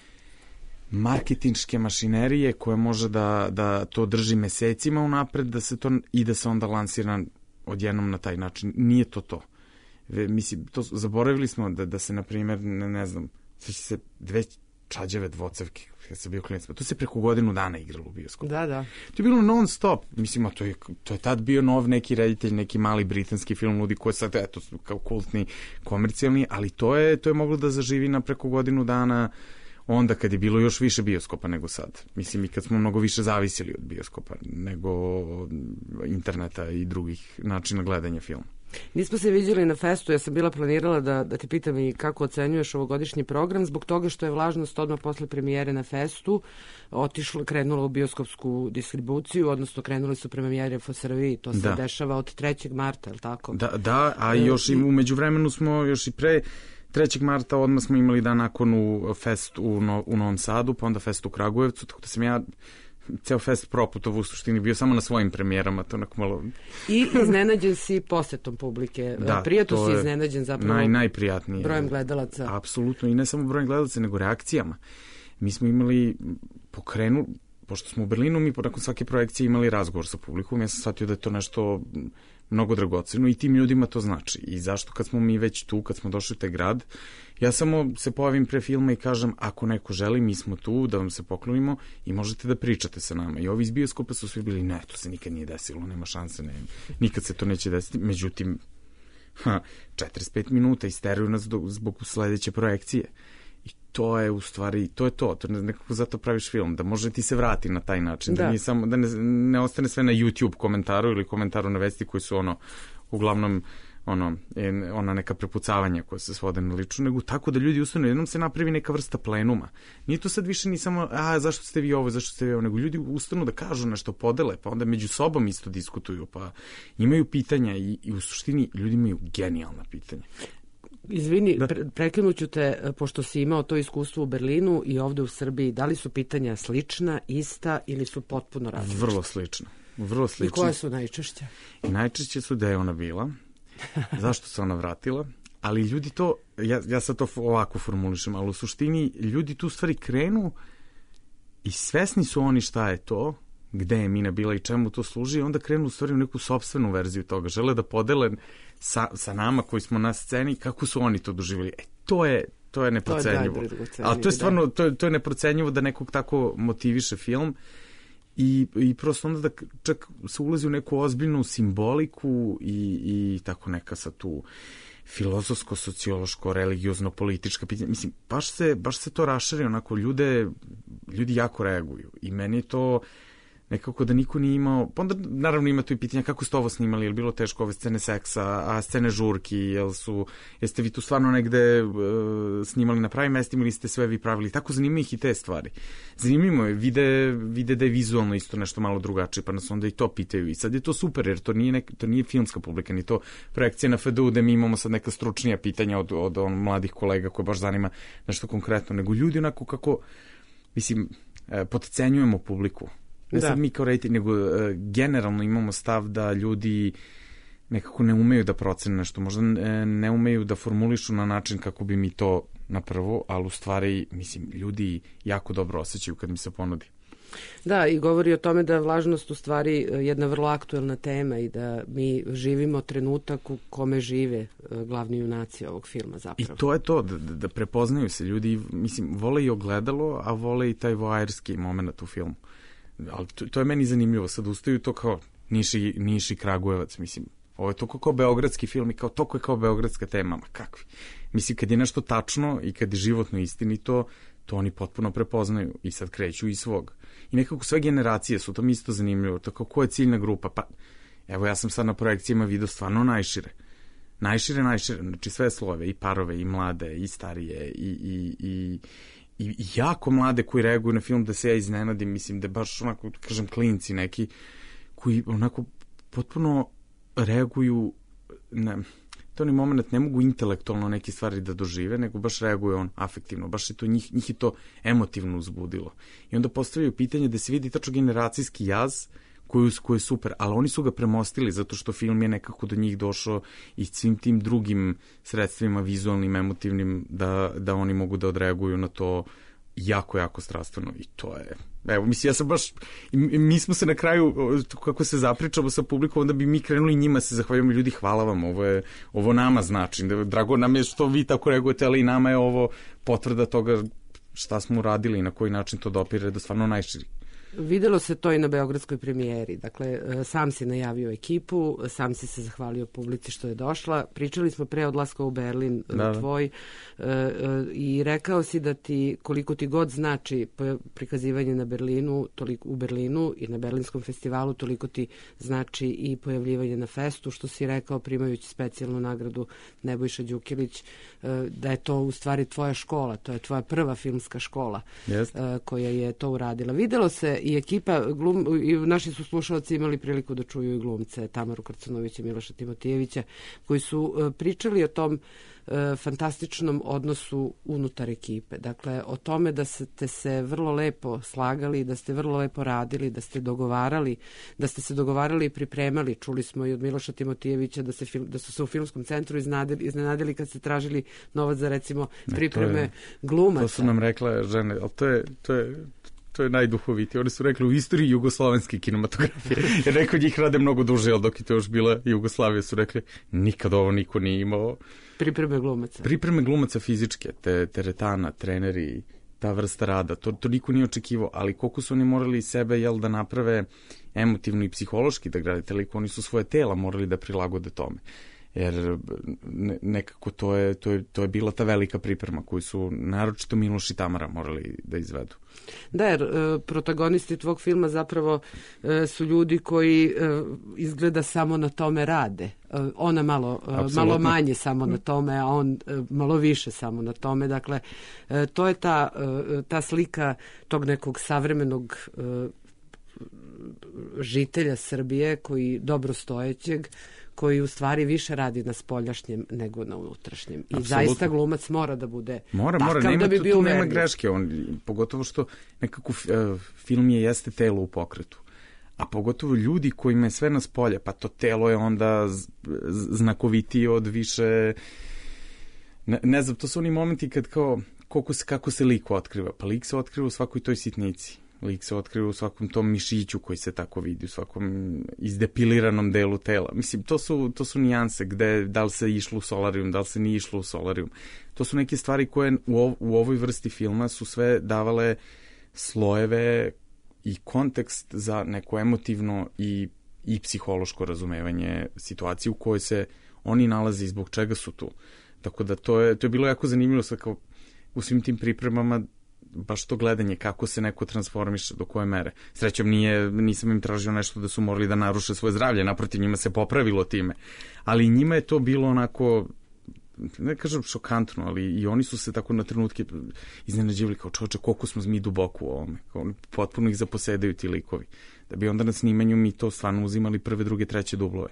marketinške mašinerije koja može da to drži mesecima unapred, da se to i da se onda lansira odjednom na taj način. Nije to. Mislim, to zaboravili smo da se, na primjer, ne znam, se dve Čađave dvocevke, kad se bio klinac, to se preko godinu dana igralo u bioskopu.
Da.
To je bilo non stop. Mislim, to je tad bio nov neki reditelj, neki mali britanski film ludi koji sad, eto, kao kultni, komercijalni, ali to je moglo da zaživi na preko godinu dana onda kad je bilo još više bioskopa nego sad. Mislim, i kad smo mnogo više zavisili od bioskopa nego interneta i drugih načina gledanja filma.
Nismo se viđali na festu, ja sam bila planirala da ti pitam i kako ocenjuješ ovogodišnji program, zbog toga što je vlažnost odmah posle premijere na festu krenula u bioskopsku distribuciju, odnosno krenuli su premijere FSRV, to se dešava od 3. marta, je li tako? Da,
a još i u međuvremenu smo još i pre 3. marta odmah smo imali dan nakon fest u Novom Sadu, pa onda fest u Kragujevcu, tako da sam ja ceo fest proputovo u suštini bio samo na svojim premijerama, to onako malo...
I iznenađen si posetom publike. Prijatno si iznenađen zapravo
najprijatnije.
Brojem gledalaca.
Apsolutno, i ne samo brojem gledalaca, nego reakcijama. Mi smo imali pošto smo u Berlinu, mi nakon svake projekcije imali razgovor sa publikom, ja sam shvatio da je to nešto mnogo dragoceno i tim ljudima to znači. I zašto kad smo mi već tu, kad smo došli u taj grad, ja samo se pojavim pre filma i kažem, ako neko želi, mi smo tu da vam se poklonimo i možete da pričate sa nama. I ovi iz bioskopa su svi bili, ne, to se nikad nije desilo, nema šanse, nikad se to neće desiti. Međutim, 45 minuta isteruju nas zbog sledeće projekcije. I to je u stvari, to je to nekako zato praviš film, da može ti se vrati na taj način, da nije samo, da ne ostane sve na YouTube komentaru ili komentaru na vesti koji su uglavnom ona neka prepucavanja koja se svode na ličnu, nego tako da ljudi ustanu, jednom se napravi neka vrsta plenuma. Nije to sad više ni samo, zašto ste vi ovo, nego ljudi ustanu da kažu nešto, podele, pa onda među sobom isto diskutuju, pa imaju pitanja i u suštini ljudi imaju genijalna pitanja.
Izvini, prekinuću te, pošto si imao to iskustvo u Berlinu i ovde u Srbiji, da li su pitanja slična, ista ili su potpuno različite?
Vrlo slična.
I koje su najčešće?
Najčešće su da je ona bila, zašto se ona vratila, ali ljudi to, ja sad to ovako formulišem, ali u suštini ljudi tu stvari krenu i svesni su oni šta je to, gde je mina bila i čemu to služi, i onda krenu u stvari u neku sopstvenu verziju toga. Žele da podele sa nama koji smo na sceni kako su oni to doživjeli. To je neprocenjivo. Ali to je stvarno, to je neprocenjivo da nekog tako motiviše film i prosto onda da čak se ulazi u neku ozbiljnu simboliku i tako neka sa tu filozofsko, sociološko, religiozno, politička pitanja. Mislim, baš se to rašari, onako, ljudi jako reaguju i meni je to nekako da niko nije imao, pa onda naravno ima tu i pitanja kako ste ovo snimali, je li bilo teško ove scene seksa, a scene žurki, jeste vi tu stvarno negde snimali na pravim mestima ili ste sve vi pravili, tako zanimaju ih i te stvari. Zanimljivo je, vide da je vizualno isto nešto malo drugačije, pa nas onda i to pitaju i sad je to super, jer to nije filmska publika, ni to projekcija na FDU da mi imamo sad neka stručnija pitanja od mladih kolega koje baš zanima nešto konkretno, nego ljudi onako kako, mislim, potcenjujemo publiku. Ne sad mi kao reditelji, nego generalno imamo stav da ljudi nekako ne umeju da procene nešto, možda ne umeju da formulišu na način kako bi mi to na prvo, ali u stvari, mislim, ljudi jako dobro osjećaju kad mi se ponudi.
Da, i govori o tome da je vlažnost u stvari jedna vrlo aktuelna tema i da mi živimo trenutak u kome žive glavni junaci ovog filma zapravo.
I to je to, da prepoznaju se ljudi, mislim, vole i ogledalo, a vole i taj voajerski moment u filmu. Ali to je meni zanimljivo, sad ustaju to kao Niš i Kragujevac, mislim, ovo je to kao beogradski film i kao toko je kao beogradska tema, ma kakvi. Mislim, kad je nešto tačno i kad je životno istinito, to oni potpuno prepoznaju i sad kreću iz svog. I nekako sve generacije su, to mi isto zanimljivo, tako ko je ciljna grupa, pa evo ja sam sad na projekcijama vidio stvarno najšire, znači sve slojeve, i parove, i mlade, i starije, i jako mlade koji reaguju na film, da se ja iznenadim, mislim da baš onako, kažem, klinci neki koji onako potpuno reaguju na to ni moment, ne mogu intelektualno neke stvari da dožive, nego baš reaguju afektivno, baš je to njih je to emotivno uzbudilo. I onda postavljaju pitanje da se vidi tačno generacijski jaz koji je super, ali oni su ga premostili zato što film je nekako do njih došao i svim tim drugim sredstvima vizualnim, emotivnim, da oni mogu da odreaguju na to jako, jako strastveno i to je... Evo, mislim, ja sam baš... Mi smo se na kraju, kako se zapričamo sa publikom, onda bi mi krenuli njima se zahvaljujemo, ljudi, hvala vam, ovo nama znači, drago nam je što vi tako reagujete, ali i nama je ovo potvrda toga šta smo uradili i na koji način to dopire da stvarno najširi.
Videlo se to i na beogradskoj premijeri. Dakle, sam si najavio ekipu, sam si se zahvalio publici što je došla. Pričali smo pre odlaska u Berlin tvoj i rekao si da ti, koliko ti god znači prikazivanje na u Berlinu i na Berlinskom festivalu, toliko ti znači i pojavljivanje na festu, što si rekao primajući specijalnu nagradu Nebojša Đukilić, da je to u stvari tvoja škola, to je tvoja prva filmska škola koja je to uradila. Videlo se i ekipa, i naši su slušalci imali priliku da čuju i glumce Tamaru Krcunovića, Miloša Timotijevića, koji su pričali o tom fantastičnom odnosu unutar ekipe. Dakle, o tome da ste se vrlo lepo slagali, da ste vrlo lepo radili, da ste se dogovarali i pripremali. Čuli smo i od Miloša Timotijevića da su se u Filmskom centru iznenadili kad ste tražili novac za, recimo, pripreme glumaca.
To su nam rekla žene, ali to je najduhovitije. Oni su rekli u istoriji jugoslovenske kinematografije. Jer neko njih rade mnogo duže, ali dok je to još bila Jugoslavija, su rekli nikad ovo niko nije imao. Pripreme glumaca fizičke, teretana, treneri, ta vrsta rada, to niko nije očekivao, ali koliko su oni morali sebe da naprave emotivno i psihološki da grade toliko, oni su svoje tela morali da prilagode tome. Jer nekako to je bila ta velika priprema koju su naročito Miloš i Tamara morali da izvedu.
Da, jer protagonisti tvog filma zapravo su ljudi koji izgleda samo na tome rade. Ona malo manje samo na tome, a on malo više samo na tome. Dakle, to je ta slika tog nekog savremenog žitelja Srbije, koji dobrostojećeg, koji u stvari više radi na spoljašnjem nego na unutrašnjem. I zaista glumac mora da bude takav da bi bio uverljiv.
Nema greške, pogotovo što nekako film jeste telo u pokretu. A pogotovo ljudi kojima je sve na spolje, pa to telo je onda znakovitije od više ne znam, to su oni momenti kad kao, kako se lik otkriva. Pa lik se otkriva u svakoj toj sitnici. Lik se otkriva u svakom tom mišiću koji se tako vidi, u svakom izdepiliranom delu tela. Mislim, to su nijanse gde, da li se išlo u solarijum, da li se nije išlo u solarijum. To su neke stvari koje u ovoj vrsti filma su sve davale slojeve i kontekst za neko emotivno i psihološko razumevanje situacije u kojoj se oni nalaze i zbog čega su tu. Tako da to je bilo jako zanimljivo sad kao u svim tim pripremama baš to gledanje kako se neko transformiše, do koje mere. Srećom nisam im tražio nešto da su morali da naruše svoje zdravlje, naprotiv njima se popravilo time. Ali njima je to bilo onako, ne kažem šokantno, ali i oni su se tako na trenutke iznenađivali kao čoveče, koliko smo mi duboko u ovome. Kao, potpuno ih zaposedaju ti likovi. Da bi onda na snimanju mi to stvarno uzimali prve, druge, treće dublove.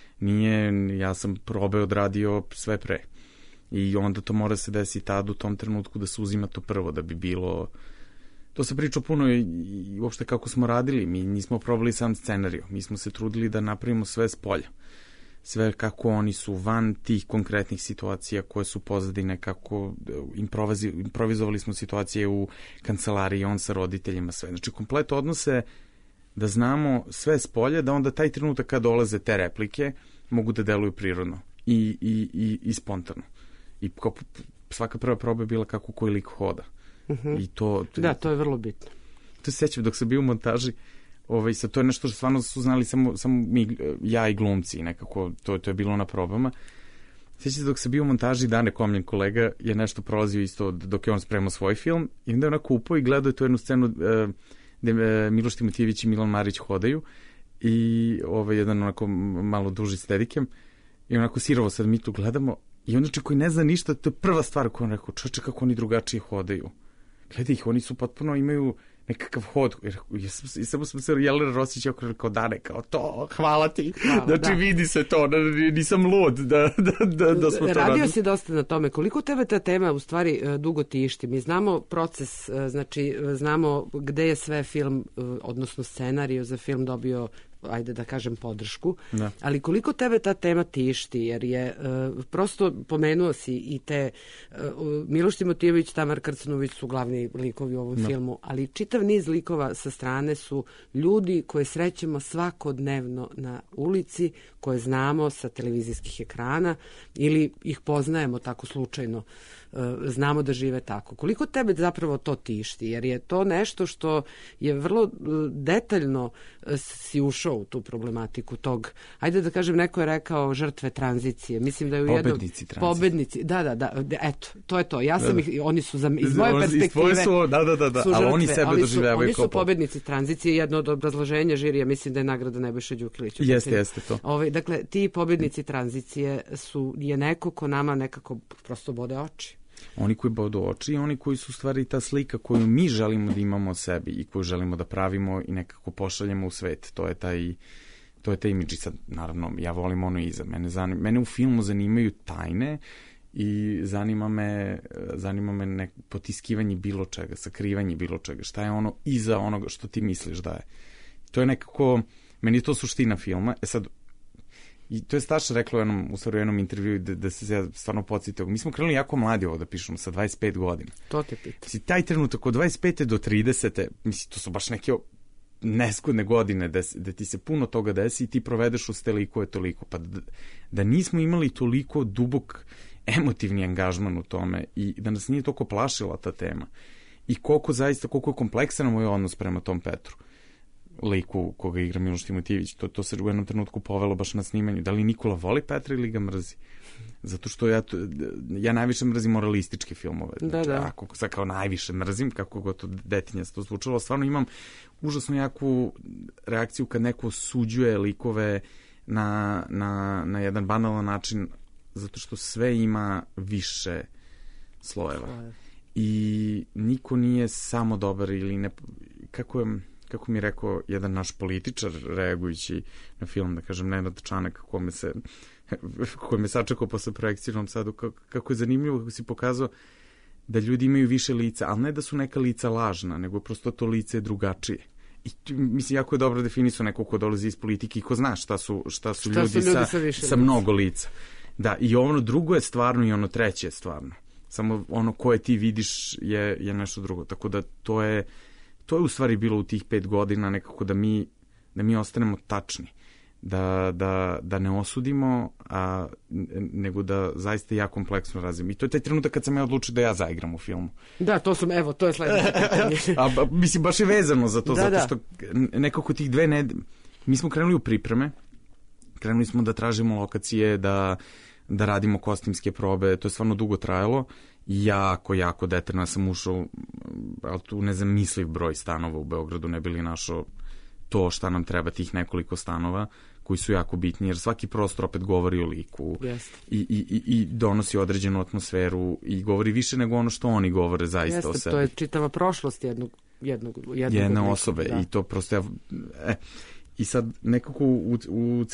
Ja sam probe odradio sve pre. I onda to mora se desi tad u tom trenutku da se uzima to prvo, da bi bilo... To se priča puno i uopšte kako smo radili. Mi nismo probali sam scenariju. Mi smo se trudili da napravimo sve s polja. Sve kako oni su van tih konkretnih situacija koje su pozadine, kako improvizovali smo situacije u kancelariji, on sa roditeljima, sve. Znači, komplet odnose da znamo sve s polja, da onda taj trenutak kad dolaze te replike mogu da deluju prirodno i spontano. I svaka prva proba je bila kako koji lik hoda. I to
je vrlo bitno.
To se sećam dok sam bio u montaži, sad to je nešto što stvarno su znali samo mi, ja i glumci, nekako to je bilo na probama. Sjećam se dok sam bio u montaži, Dane Komljen kolega je nešto prolazio isto dok je on spremao svoj film i onda je onako upao i gledao je tu jednu scenu gde Miloš Timotijević i Milan Marić hodaju i jedan onako malo duži stedikem i onako sirovo sad mi tu gledamo i onda koji ne zna ništa, to je prva stvar koju on rekao, čoče kako oni drugačije hodaju. Gledaj ih, oni su potpuno imaju nekakav hod. Samo sam se Jelena Rosić kao Dane, kao to, hvala ti. Znači vidi se to, nisam lud da smo to
radio si dosta na tome. Koliko tebe ta tema u stvari dugo tišti? Mi znamo proces, znači znamo gde je sve film, odnosno scenariju za film dobio, ajde da kažem, podršku, ali koliko tebe ta tema tišti, jer je prosto pomenuo si i te Miloš Timotijević, Tamar Krcanović su glavni likovi u ovom filmu, ali čitav niz likova sa strane su ljudi koje srećemo svakodnevno na ulici, koje znamo sa televizijskih ekrana ili ih poznajemo tako slučajno, znamo da žive tako. Koliko tebe zapravo to tišti, jer je to nešto što je vrlo detaljno si ušao u tu problematiku tog, ajde da kažem, neko je rekao žrtve tranzicije. Mislim da je u jednom...
Pobednici tranzicije.
Pobednici, da, eto, to je to. Ja sam ih, oni su iz moje perspektive
su žrtve,
ali oni sebe doživljavaju kao... Oni su pobednici tranzicije, jedno od obrazloženja žirija, mislim da je nagrada Nebojša Đukilića.
Jeste to.
Dakle, ti pobednici tranzicije je neko ko nama nekako prosto bode oči.
Oni koji bodu oči i oni koji su stvari ta slika koju mi želimo da imamo o sebi i koju želimo da pravimo i nekako pošaljemo u svet. To je taj imidž. I sad, naravno, ja volim ono iza. Mene u filmu zanimaju tajne i zanima me potiskivanje bilo čega, sakrivanje bilo čega. Šta je ono iza onoga što ti misliš da je. To je nekako, meni je to suština filma. Sad, i to je Staša rekla u jednom intervjuu da se ja stvarno podsjetio. Mi smo krenuli jako mladi ovo da pišemo, sa 25 godina.
To te pita.
Taj trenutak od 25. do 30. Mislim, to su baš neke neskodne godine da ti se puno toga desi i ti provedeš uz te likove toliko. Pa da nismo imali toliko dubok emotivni angažman u tome i da nas nije toliko plašila ta tema. I koliko je kompleksan moj odnos prema tom Petru, liku koga igra Miloš Timotijević. To se u jednom trenutku povelo baš na snimanju. Da li Nikola voli Petra ili ga mrzi? Zato što ja najviše mrzim moralističke filmove. Znači, ako sad kao najviše mrzim, kako god to detinja se to zvučalo, stvarno imam užasno jaku reakciju kad neko osuđuje likove na jedan banalan način, zato što sve ima više slojeva. I niko nije samo dobar ili ne... Kako mi je rekao jedan naš političar reagujući na film, da kažem, Nenad Čanak, koji me sačekao posle projekcije u Novom Sadu, kako je zanimljivo, kako si pokazao da ljudi imaju više lica, ali ne da su neka lica lažna, nego prosto to lice je drugačije. I mislim, jako je dobro definisao neko ko dolazi iz politike i ko zna šta su ljudi sa mnogo lica. Da, i ono drugo je stvarno i ono treće je stvarno. Samo ono koje ti vidiš je nešto drugo. Tako da to je u stvari bilo u tih 5 godina nekako da mi ostanemo tačni. Da ne osudimo, nego da zaista ja kompleksno razim. I to je taj trenutak kad sam ja odlučio da ja zaigram u filmu.
Da, to je sledeće pitanje.
Mislim, baš je vezano za to, zato što nekako tih 2 nedelje... Mi smo krenuli u pripreme, krenuli smo da tražimo lokacije, da radimo kostimske probe, to je stvarno dugo trajalo. Jako detaljno sam ušao u nezamisliv broj stanova u Beogradu, ne bi li našao to šta nam treba, tih nekoliko stanova koji su jako bitni, jer svaki prostor opet govori o liku i donosi određenu atmosferu i govori više nego ono što oni govore zaista o sebi.
To je čitava prošlost jedne
osobe i to prosto i sad nekako u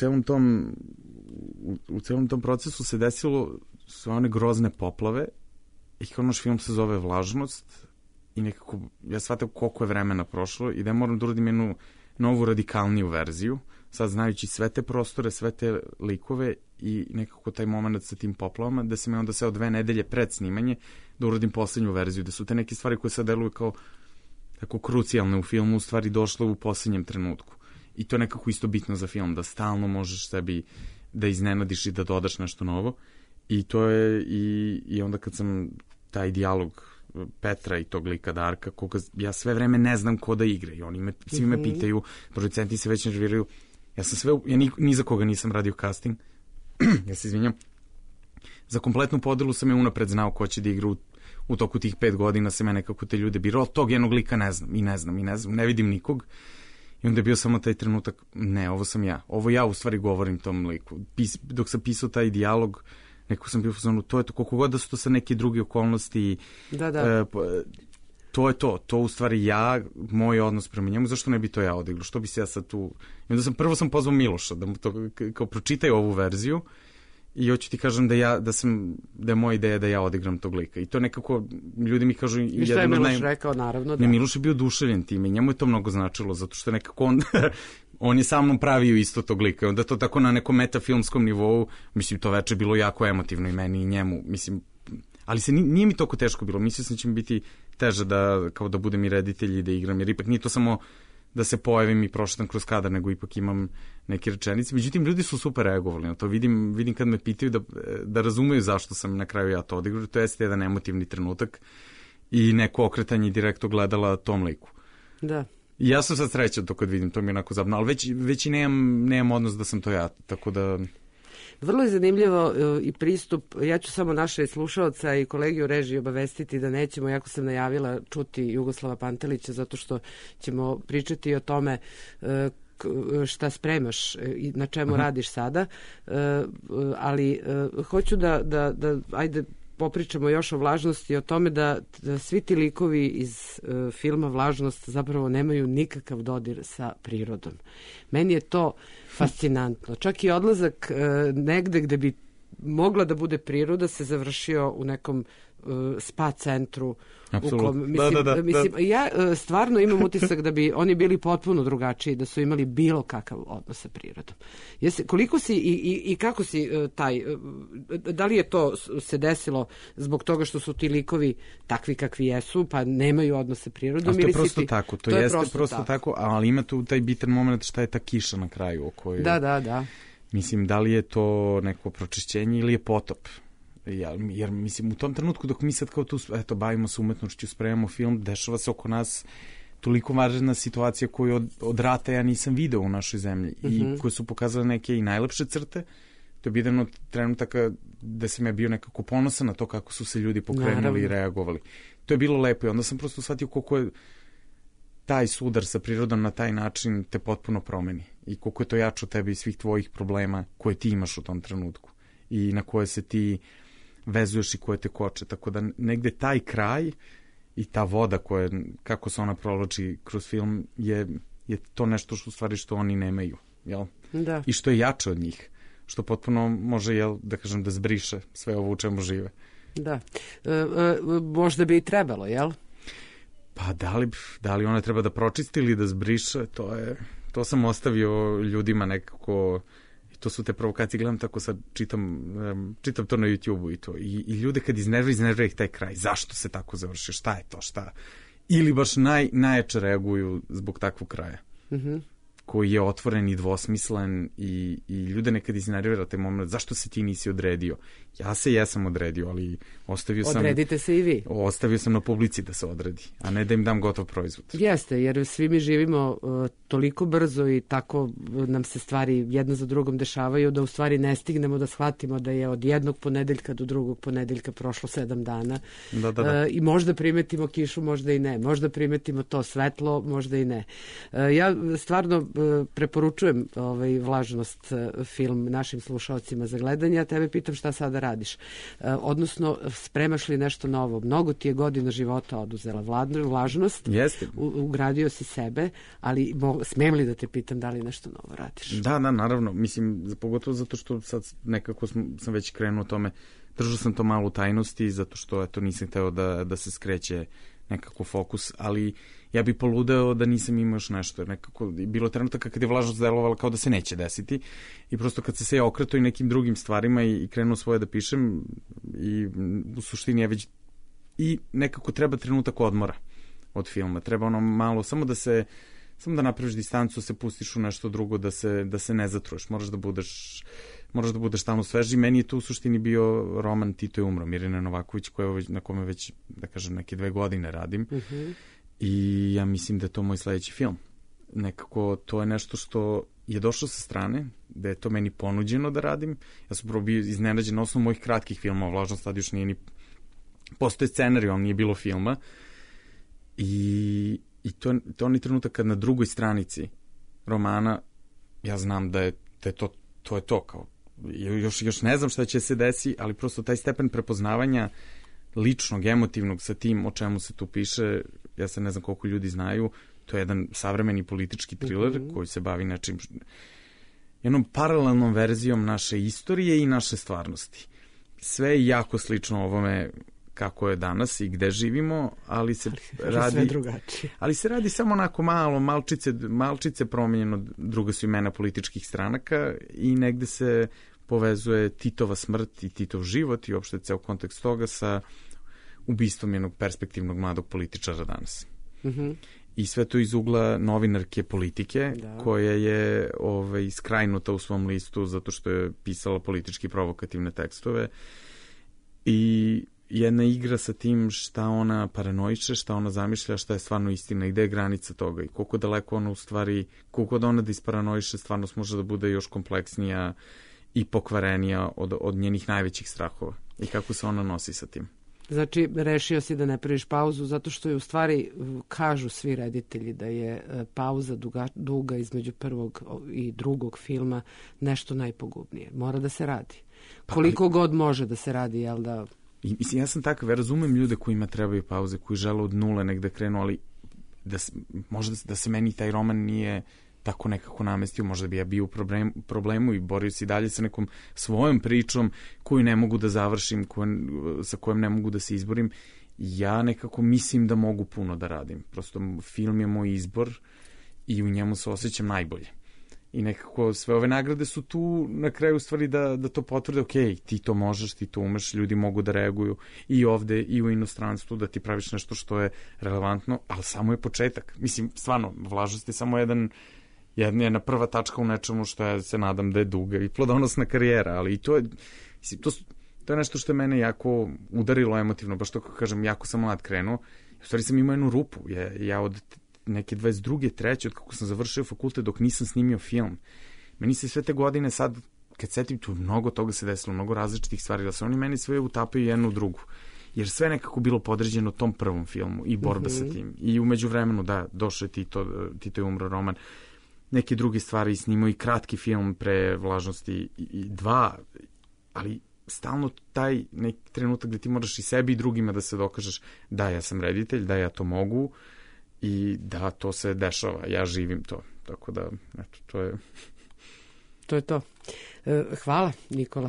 celom tom procesu se desilo su one grozne poplave i kao naš film se zove Vlažnost i nekako ja shvatam koliko je vremena prošlo i da moram da uradim jednu novu radikalniju verziju, sad znajući sve te prostore, sve te likove i nekako taj moment sa tim poplavama, da sam ja onda seo 2 nedelje pred snimanje da uradim poslednju verziju, da su te neke stvari koje sad deluju kao tako krucijalne u filmu u stvari došle u poslednjem trenutku. I to je nekako isto bitno za film, da stalno možeš sebi da iznenadiš i da dodaš nešto novo. I to je i onda kad sam taj dijalog Petra i tog lika Darka, koga ja sve vreme ne znam ko da igra i oni svi me pitaju, producenti se već nerviraju, ja ni za koga nisam radio casting, ja se izvinjam, za kompletnu podelu sam je unapred znao ko će da igra u toku tih 5 godina sam ja nekako te ljude birao, tog jednog lika ne znam, ne vidim nikog. I onda je bio samo taj trenutak, ne, ovo sam ja. Ovo ja u stvari govorim tom liku. Dok sam pisao taj dijalog, neko sam bio u to je to, koliko god da su to sa neke druge okolnosti. To je to. To u stvari ja, moj odnos prema njemu, zašto ne bi to ja odigrao? Što bi se ja sad tu... I onda prvo sam pozvao Miloša da mu to, kao pročitaj ovu verziju i hoću ti kažem da je moja ideja da ja odigram tog lika. I to nekako, ljudi mi kažu...
I što je Miloš rekao, naravno, da.
Ne, Miloš je bio oduševljen time i njemu je to mnogo značilo, zato što nekako on je sa mnom pravio isto tog lika. Onda to tako na nekom metafilmskom nivou, mislim, to veče bilo jako emotivno i meni i njemu, mislim, ali nije mi toliko teško bilo. Mislio sam da će mi biti teže kao da budem i reditelj i da igram, jer ipak nije to samo da se pojavim i prošetam kroz kadar, nego ipak imam neke rečenice. Međutim, ljudi su super reagovali na to. Vidim kad me pitaju da razumeju zašto sam na kraju ja to odigrao. To jeste jedan emotivni trenutak i neko okretanje direktno gledala tom liku.
Da.
I ja sam sad srećan to kad vidim, to mi je onako zabavno, ali već i nemam odnos da sam to ja, tako da...
Vrlo je zanimljivo i pristup, ja ću samo naše slušalca i kolegi u režiji obavestiti da nećemo, jako sam najavila, čuti Jugoslava Pantelića, zato što ćemo pričati o tome šta spremaš i na čemu radiš sada, ali hoću da ajde popričamo još o Vlažnosti i o tome da svi ti likovi iz filma Vlažnost zapravo nemaju nikakav dodir sa prirodom. Meni je to fascinantno. Čak i odlazak negde gde bi mogla da bude priroda se završio u nekom spa centru. Mislim, ja stvarno imam utisak da bi oni bili potpuno drugačiji, da su imali bilo kakav odnos sa prirodom. Koliko si i kako si da li je to se desilo zbog toga što su ti likovi takvi kakvi jesu, pa nemaju odnos sa prirodom?
To je prosto tako, to jeste prosto tako, ali ima tu taj bitan moment šta je ta kiša na kraju.
Da.
Mislim, da li je to neko pročišćenje ili je potop? Jer mislim, u tom trenutku dok mi sad kao tu bavimo se umetnošću, spremamo film, dešava se oko nas toliko važna situacija koju od rata ja nisam video u našoj zemlji i koje su pokazale neke i najlepše crte. To je jedan od trenutaka gde sam ja bio nekako ponosan na to kako su se ljudi pokrenuli i reagovali. To je bilo lepo i onda sam prosto shvatio koliko je taj sudar sa prirodom na taj način te potpuno promeni i koliko je to jače od tebe i svih tvojih problema koje ti imaš u tom trenutku i na koje se ti vezuješ i koje te koče. Tako da negde taj kraj i ta voda koja, kako se ona provlači kroz film je to nešto što u stvari što oni nemaju. Jel?
Da.
I što je jače od njih. Što potpuno može, da kažem, da zbriše sve ovo u čemu žive.
Da. Možda bi i trebalo, jel?
Pa da li ona treba da pročisti ili da zbriše, to sam ostavio ljudima nekako, to su te provokacije, gledam tako sad, čitam to na YouTube-u i to. I ljude kad iznervira ih taj kraj. Zašto se tako završio? Šta je to? Šta? Ili baš najjače reaguju zbog takvog kraja. Koji je otvoren i dvosmislen i ljude nekad iznervira taj moment. Zašto se ti nisi odredio? Ja se jesam odredio, ali ostavio sam...
Odredite se i vi.
Ostavio sam na publici da se odredi, a ne da im dam gotov proizvod.
Jeste, jer svi mi živimo toliko brzo i tako nam se stvari jedno za drugom dešavaju da u stvari ne stignemo da shvatimo da je od jednog ponedeljka do drugog ponedeljka prošlo 7 dana.
Da.
I možda primetimo kišu, možda i ne. Možda primetimo to svetlo, možda i ne. Ja stvarno preporučujem Vlažnost film našim slušalcima za gledanje, a tebe pitam šta sada radiš. Odnosno, spremaš li nešto novo? Mnogo ti je godina života oduzela Vlažnost.
Jeste.
Ugradio si sebe, ali smijem li da te pitam da li nešto novo radiš?
Da, naravno. Mislim, pogotovo zato što sad nekako sam već krenuo tome. Držao sam to malo u tajnosti, zato što nisam hteo da se skreće nekako fokus, ali ja bi poludeo da nisam imao još nešto. Nekako, bilo je trenutaka kad je Vlažnost delovala kao da se neće desiti i prosto kad se ja okretao i nekim drugim stvarima i krenuo svoje da pišem i u suštini je već i nekako treba trenutak odmora od filma. Treba ono malo, samo da napraviš distancu, se pustiš u nešto drugo, da se ne zatruješ. Moraš da budeš stalno sveži. Meni je to u suštini bio roman Tito je umro, Mirjane Novaković, na kome već, da kažem, neke 2 godine radim. I ja mislim da je to moj sledeći film. Nekako to je nešto što je došlo sa strane, da je to meni ponuđeno da radim. Ja sam prvo bio iznenađen na osnovu mojih kratkih filmova. Vlažnost tad još nije ni... Postoje scenarij, ali nije bilo filma. I to je onaj trenutak kad na drugoj stranici romana ja znam da je to kao... Još ne znam šta će se desi, ali prosto taj stepen prepoznavanja ličnog, emotivnog sa tim o čemu se tu piše, ja se ne znam koliko ljudi znaju, to je jedan savremeni politički thriller koji se bavi nečim, jednom paralelnom verzijom naše istorije i naše stvarnosti. Sve je jako slično ovome kako je danas i gde živimo, ali se radi samo onako malo, malčice promenjeno, druga su imena političkih stranaka i negde se povezuje Titova smrt i Titov život i uopšte ceo kontekst toga sa ubistvom jednog perspektivnog mladog političara danas. I sve to iz ugla novinarke politike, koja je skrajnuta u svom listu zato što je pisala politički provokativne tekstove i jedna igra sa tim šta ona paranoiše, šta ona zamišlja, šta je stvarno istina i gde je granica toga i koliko daleko ona u stvari, koliko da ona da isparanoiše stvarno može da bude još kompleksnija i pokvarenija od njenih najvećih strahova i kako se ona nosi sa tim.
Znači, rešio si da ne praviš pauzu zato što je u stvari, kažu svi reditelji da je pauza duga između prvog i drugog filma nešto najpogubnije. Mora da se radi. Koliko god može da se radi, jel da...
Mislim, ja sam takav, ja razumem ljude kojima trebaju pauze, koji žele od nule negde krenu, ali možda da se meni taj roman nije tako nekako namestio, možda bi ja bio u problemu i borio se i dalje sa nekom svojom pričom koju ne mogu da završim, sa kojom ne mogu da se izborim. Ja nekako mislim da mogu puno da radim. Prosto film je moj izbor i u njemu se osjećam najbolje. I nekako sve ove nagrade su tu na kraju stvari da to potvrde, ok, ti to možeš, ti to umeš, ljudi mogu da reaguju i ovde i u inostranstvu, da ti praviš nešto što je relevantno, ali samo je početak. Mislim, stvarno, Vlažnost je samo jedna prva tačka u nečemu što ja se nadam da je duga i plodonosna karijera, ali i to je nešto što je mene jako udarilo emotivno, baš to kako kažem, jako sam mlad krenuo. U stvari sam imao jednu rupu, ja od neke 22. 3. od kako sam završio fakultet dok nisam snimio film. Meni se sve te godine sad, kad setim, tu mnogo toga se desilo, mnogo različitih stvari, da se oni meni sve utapaju jednu u drugu. Jer sve nekako bilo podređeno tom prvom filmu i borba sa tim. I u međuvremenu, da, došao je Tito je umro roman. Neke druge stvari snimao i kratki film pre Vlažnosti i 2, ali stalno taj neki trenutak gde ti moraš i sebi i drugima da se dokažeš da ja sam reditelj, da ja to mogu i da to se dešava, ja živim to. Tako da, eto, to je...
To je to. Hvala, Nikola.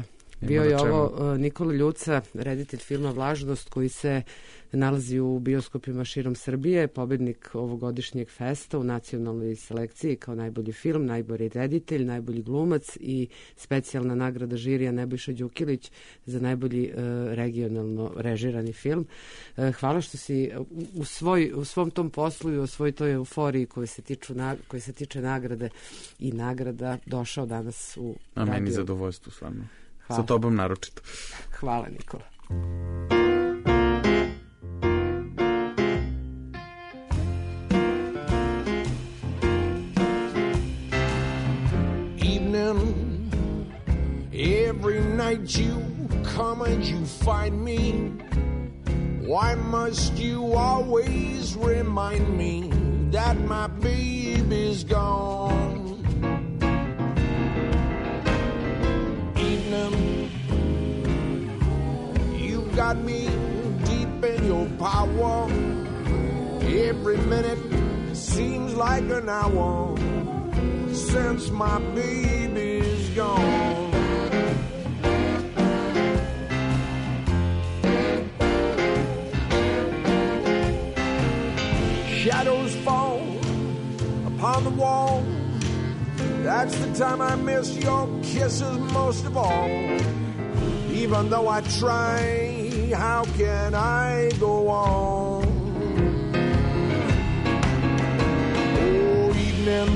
Bio je ovo Nikola Ljuca, reditelj filma Vlažnost, koji se nalazi u bioskopima širom Srbije, pobednik ovogodišnjeg festa u nacionalnoj selekciji kao najbolji film, najbolji reditelj, najbolji glumac i specijalna nagrada žirija Nebojša Đukilić za najbolji regionalno režirani film. Hvala što si u svom tom poslu i u svoj toj euforiji koji se tiče nagrade i nagrada došao danas u radio.
A meni zadovoljstvo stvarno. Sa tobom naročito.
Hvala, Nikola.
Every night you come and you find me. Why must you always remind me that my baby's gone? Evening, you got me deep in your power. Every minute seems like an hour since my baby's gone. Shadows fall upon the wall. That's the time I miss your kisses most of all. Even though I try, how can I go on? Oh, evening,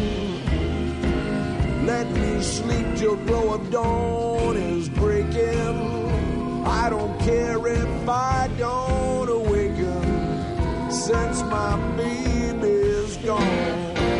let me sleep till glow of dawn is breaking. I don't care if I don't awaken, since my baby's gone.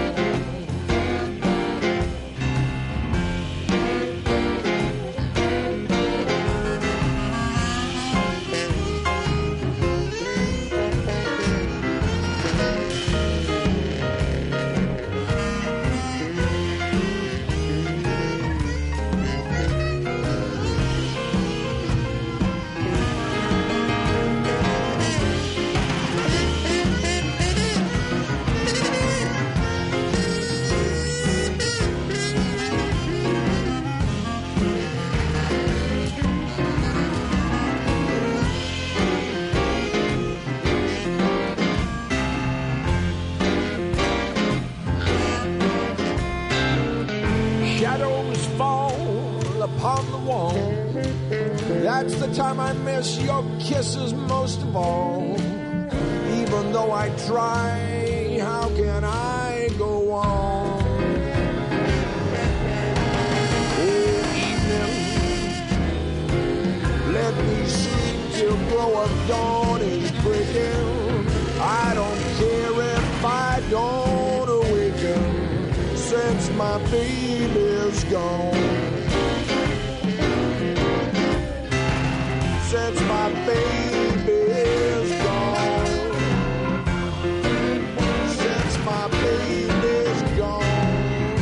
That's the time I miss your kisses most of all. Even though I try, how can I go on? Oh, evening, let me sleep till glow of dawn is breaking. I don't care if I don't awaken, since my baby's gone. Since my baby's gone. Since my baby's gone.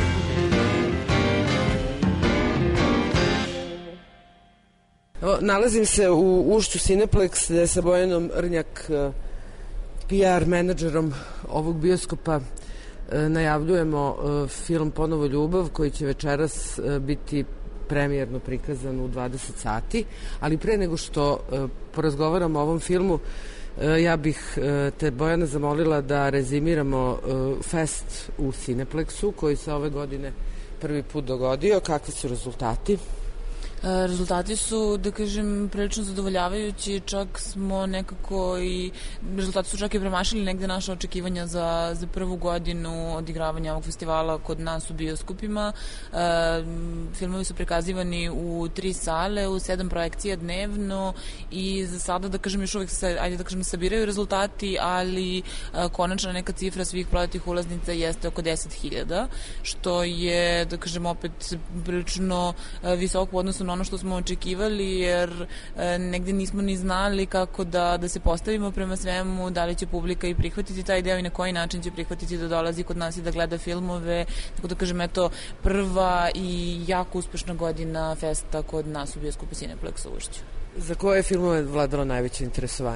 Nalazim se u ušću Cineplex gde sa Bojanom Rnjak, PR menadžerom ovog bioskopa, najavljujemo film Ponovo ljubav, koji će večeras biti premijerno prikazan u 20 sati, ali pre nego što porazgovaramo o ovom filmu, ja bih te, Bojana, zamolila da rezimiramo fest u Cineplexu, koji se ove godine prvi put dogodio. Kakvi su rezultati?
Rezultati su, da kažem, prilično zadovoljavajući, čak smo nekako i rezultati su čak i premašili negde naše očekivanja za prvu godinu odigravanja ovog festivala kod nas u bioskopima. Filmovi su prikazivani u 3 sale, u 7 projekcija dnevno i za sada, da kažem, još uvijek se, ajde da kažem, sabiraju rezultati, ali konačna neka cifra svih prodatih ulaznica jeste oko 10.000, što je, da kažem, opet prilično visoko u odnosu na ono što smo očekivali, jer negde nismo ni znali kako da se postavimo prema svemu, da li će publika i prihvatiti taj deo i na koji način će prihvatiti da dolazi kod nas i da gleda filmove. Tako da kažem, eto, prva i jako uspešna godina festa kod nas u bioskopu Cineplexa u Ušću.
Za koje filmove vladalo najveće interesovanje?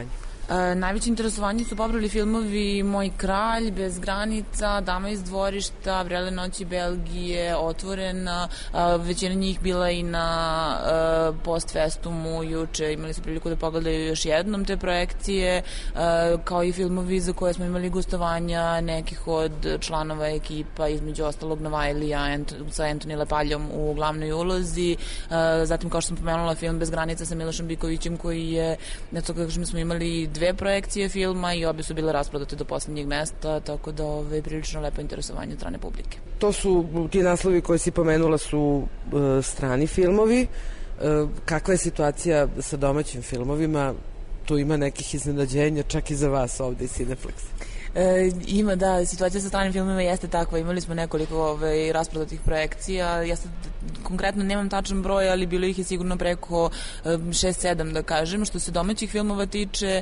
Najveće interesovanje su pobrali filmovi Moj kralj, Bez granica, Dama iz dvorišta, Vrele noći Belgije, Otvorena, većina njih bila i na Postfestumu juče, imali su priliku da pogledaju još jednom te projekcije, kao i filmovi za koje smo imali gostovanja nekih od članova ekipa, između ostalog Novajlija sa Antoni Lepaljom u glavnoj ulozi, zatim kao što sam pomenula film Bez granica sa Milošem Bikovićem koji je, eto kako smo imali 2 projekcije filma i obje su bile rasprodate do poslednjeg mesta, tako da prilično lepo interesovanje od strane publike.
To su, ti naslovi koje si pomenula su strani filmovi. Kakva je situacija sa domaćim filmovima? Tu ima nekih iznenađenja čak i za vas ovde iz Cineplexa.
Ima, da, situacija sa stranim filmima jeste takva, imali smo nekoliko rasprodatih projekcija, ja sad konkretno nemam tačan broj, ali bilo ih je sigurno preko 6-7 da kažem. Što se domaćih filmova tiče,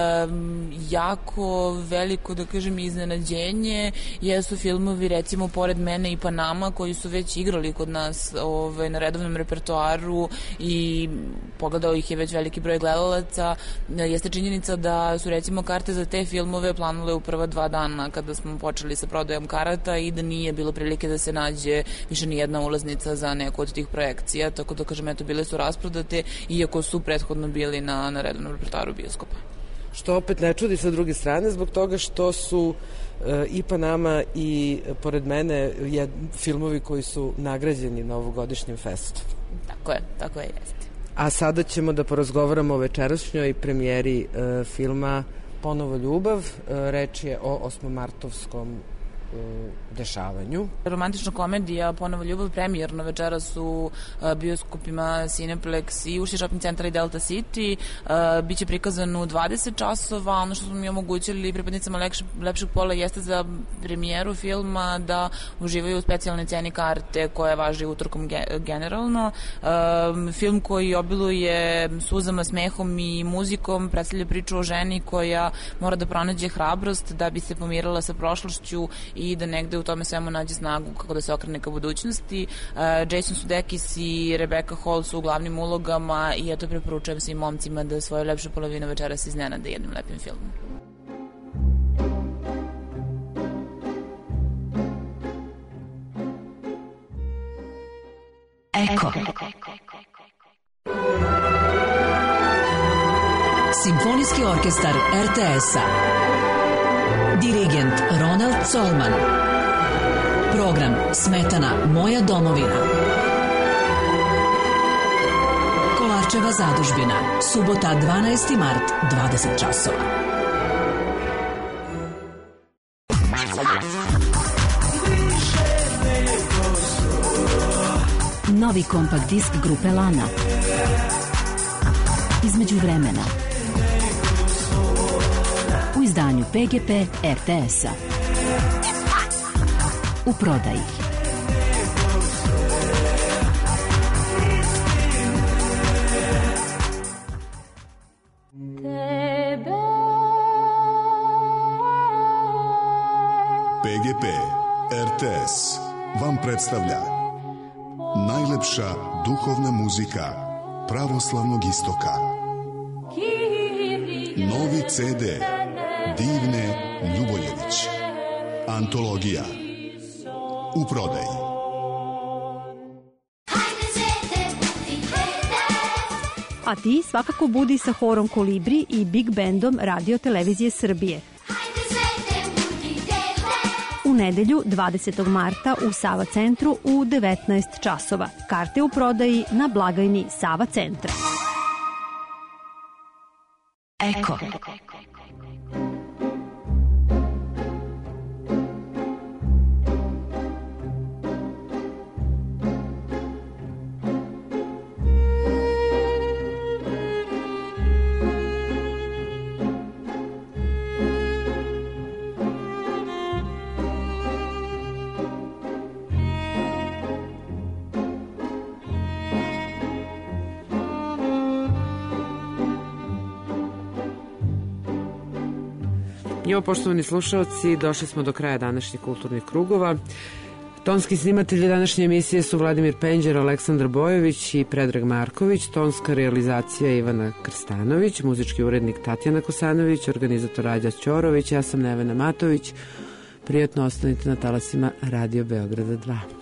jako veliko da kažem iznenađenje jesu filmovi recimo Pored mene i Panama koji su već igrali kod nas na redovnom repertoaru i pogledao ih je već veliki broj gledalaca. Jeste činjenica da su recimo karte za te filmove planule u prva 2 dana kada smo počeli sa prodajom karata i da nije bilo prilike da se nađe više ni jedna ulaznica za neku od tih projekcija, tako da kažem, eto, bile su rasprodate, iako su prethodno bili na redovnom repertoaru bioskopa.
Što opet ne čudi sa druge strane, zbog toga što su i Panama i Pored mene filmovi koji su nagrađeni na ovogodišnjem festu.
Tako je, jeste.
A sada ćemo da porazgovaramo o večerašnjoj premijeri filma Ponovo ljubav. Reč je o osmomartovskom dešavanju.
Romantična komedija Ponovo ljubav premijerno večeras u bioskopima Cineplex i Uši shopping centra i Delta City. Biće prikazan u 20 časova. Ono što smo mi omogućili pripadnicama lepšeg pola jeste za premijeru filma da uživaju u specijalnoj ceni karte koja važi utorkom generalno. Film koji obiluje suzama, smehom i muzikom predstavlja priču o ženi koja mora da pronađe hrabrost da bi se pomirila sa prošlošću i da negde u tome svemu nađe snagu kako da se okrene ka budućnosti. Jason Sudeikis i Rebecca Hall su u glavnim ulogama i eto preporučujem svim momcima da svoju lepšu polovinu večeras iznenade jednim lepim filmom.
Eko. Simfonijski orkestar RTS-a. Dirigent Ronald Colman. Program Smetana Moja domovina. Kolarčeva zadužbina. Subota 12. mart 20 časova. Novi kompakt disk grupe Lana. Između vremena. U izdanju PGP RTS-a. U prodaji.
PGP RTS vam predstavlja najlepša duhovna muzika pravoslavnog istoka. Novi CD Divne Ljuboljević. Antologija. U prodaji.
A ti svakako budi sa horom Kolibri i Big Bandom Radio Televizije Srbije. U nedelju 20. marta u Sava centru u 19 časova. Karte u prodaji na blagajni Sava centra.
Eko.
I ovo, poštovani slušalci, došli smo do kraja današnjih kulturnih krugova. Tonski snimatelji današnje emisije su Vladimir Penđer, Aleksandar Bojović i Predrag Marković, tonska realizacija Ivana Krstanović, muzički urednik Tatjana Kosanović, organizator Rađa Ćorović, ja sam Nevena Matović. Prijatno ostanite na talasima Radio Beograda 2.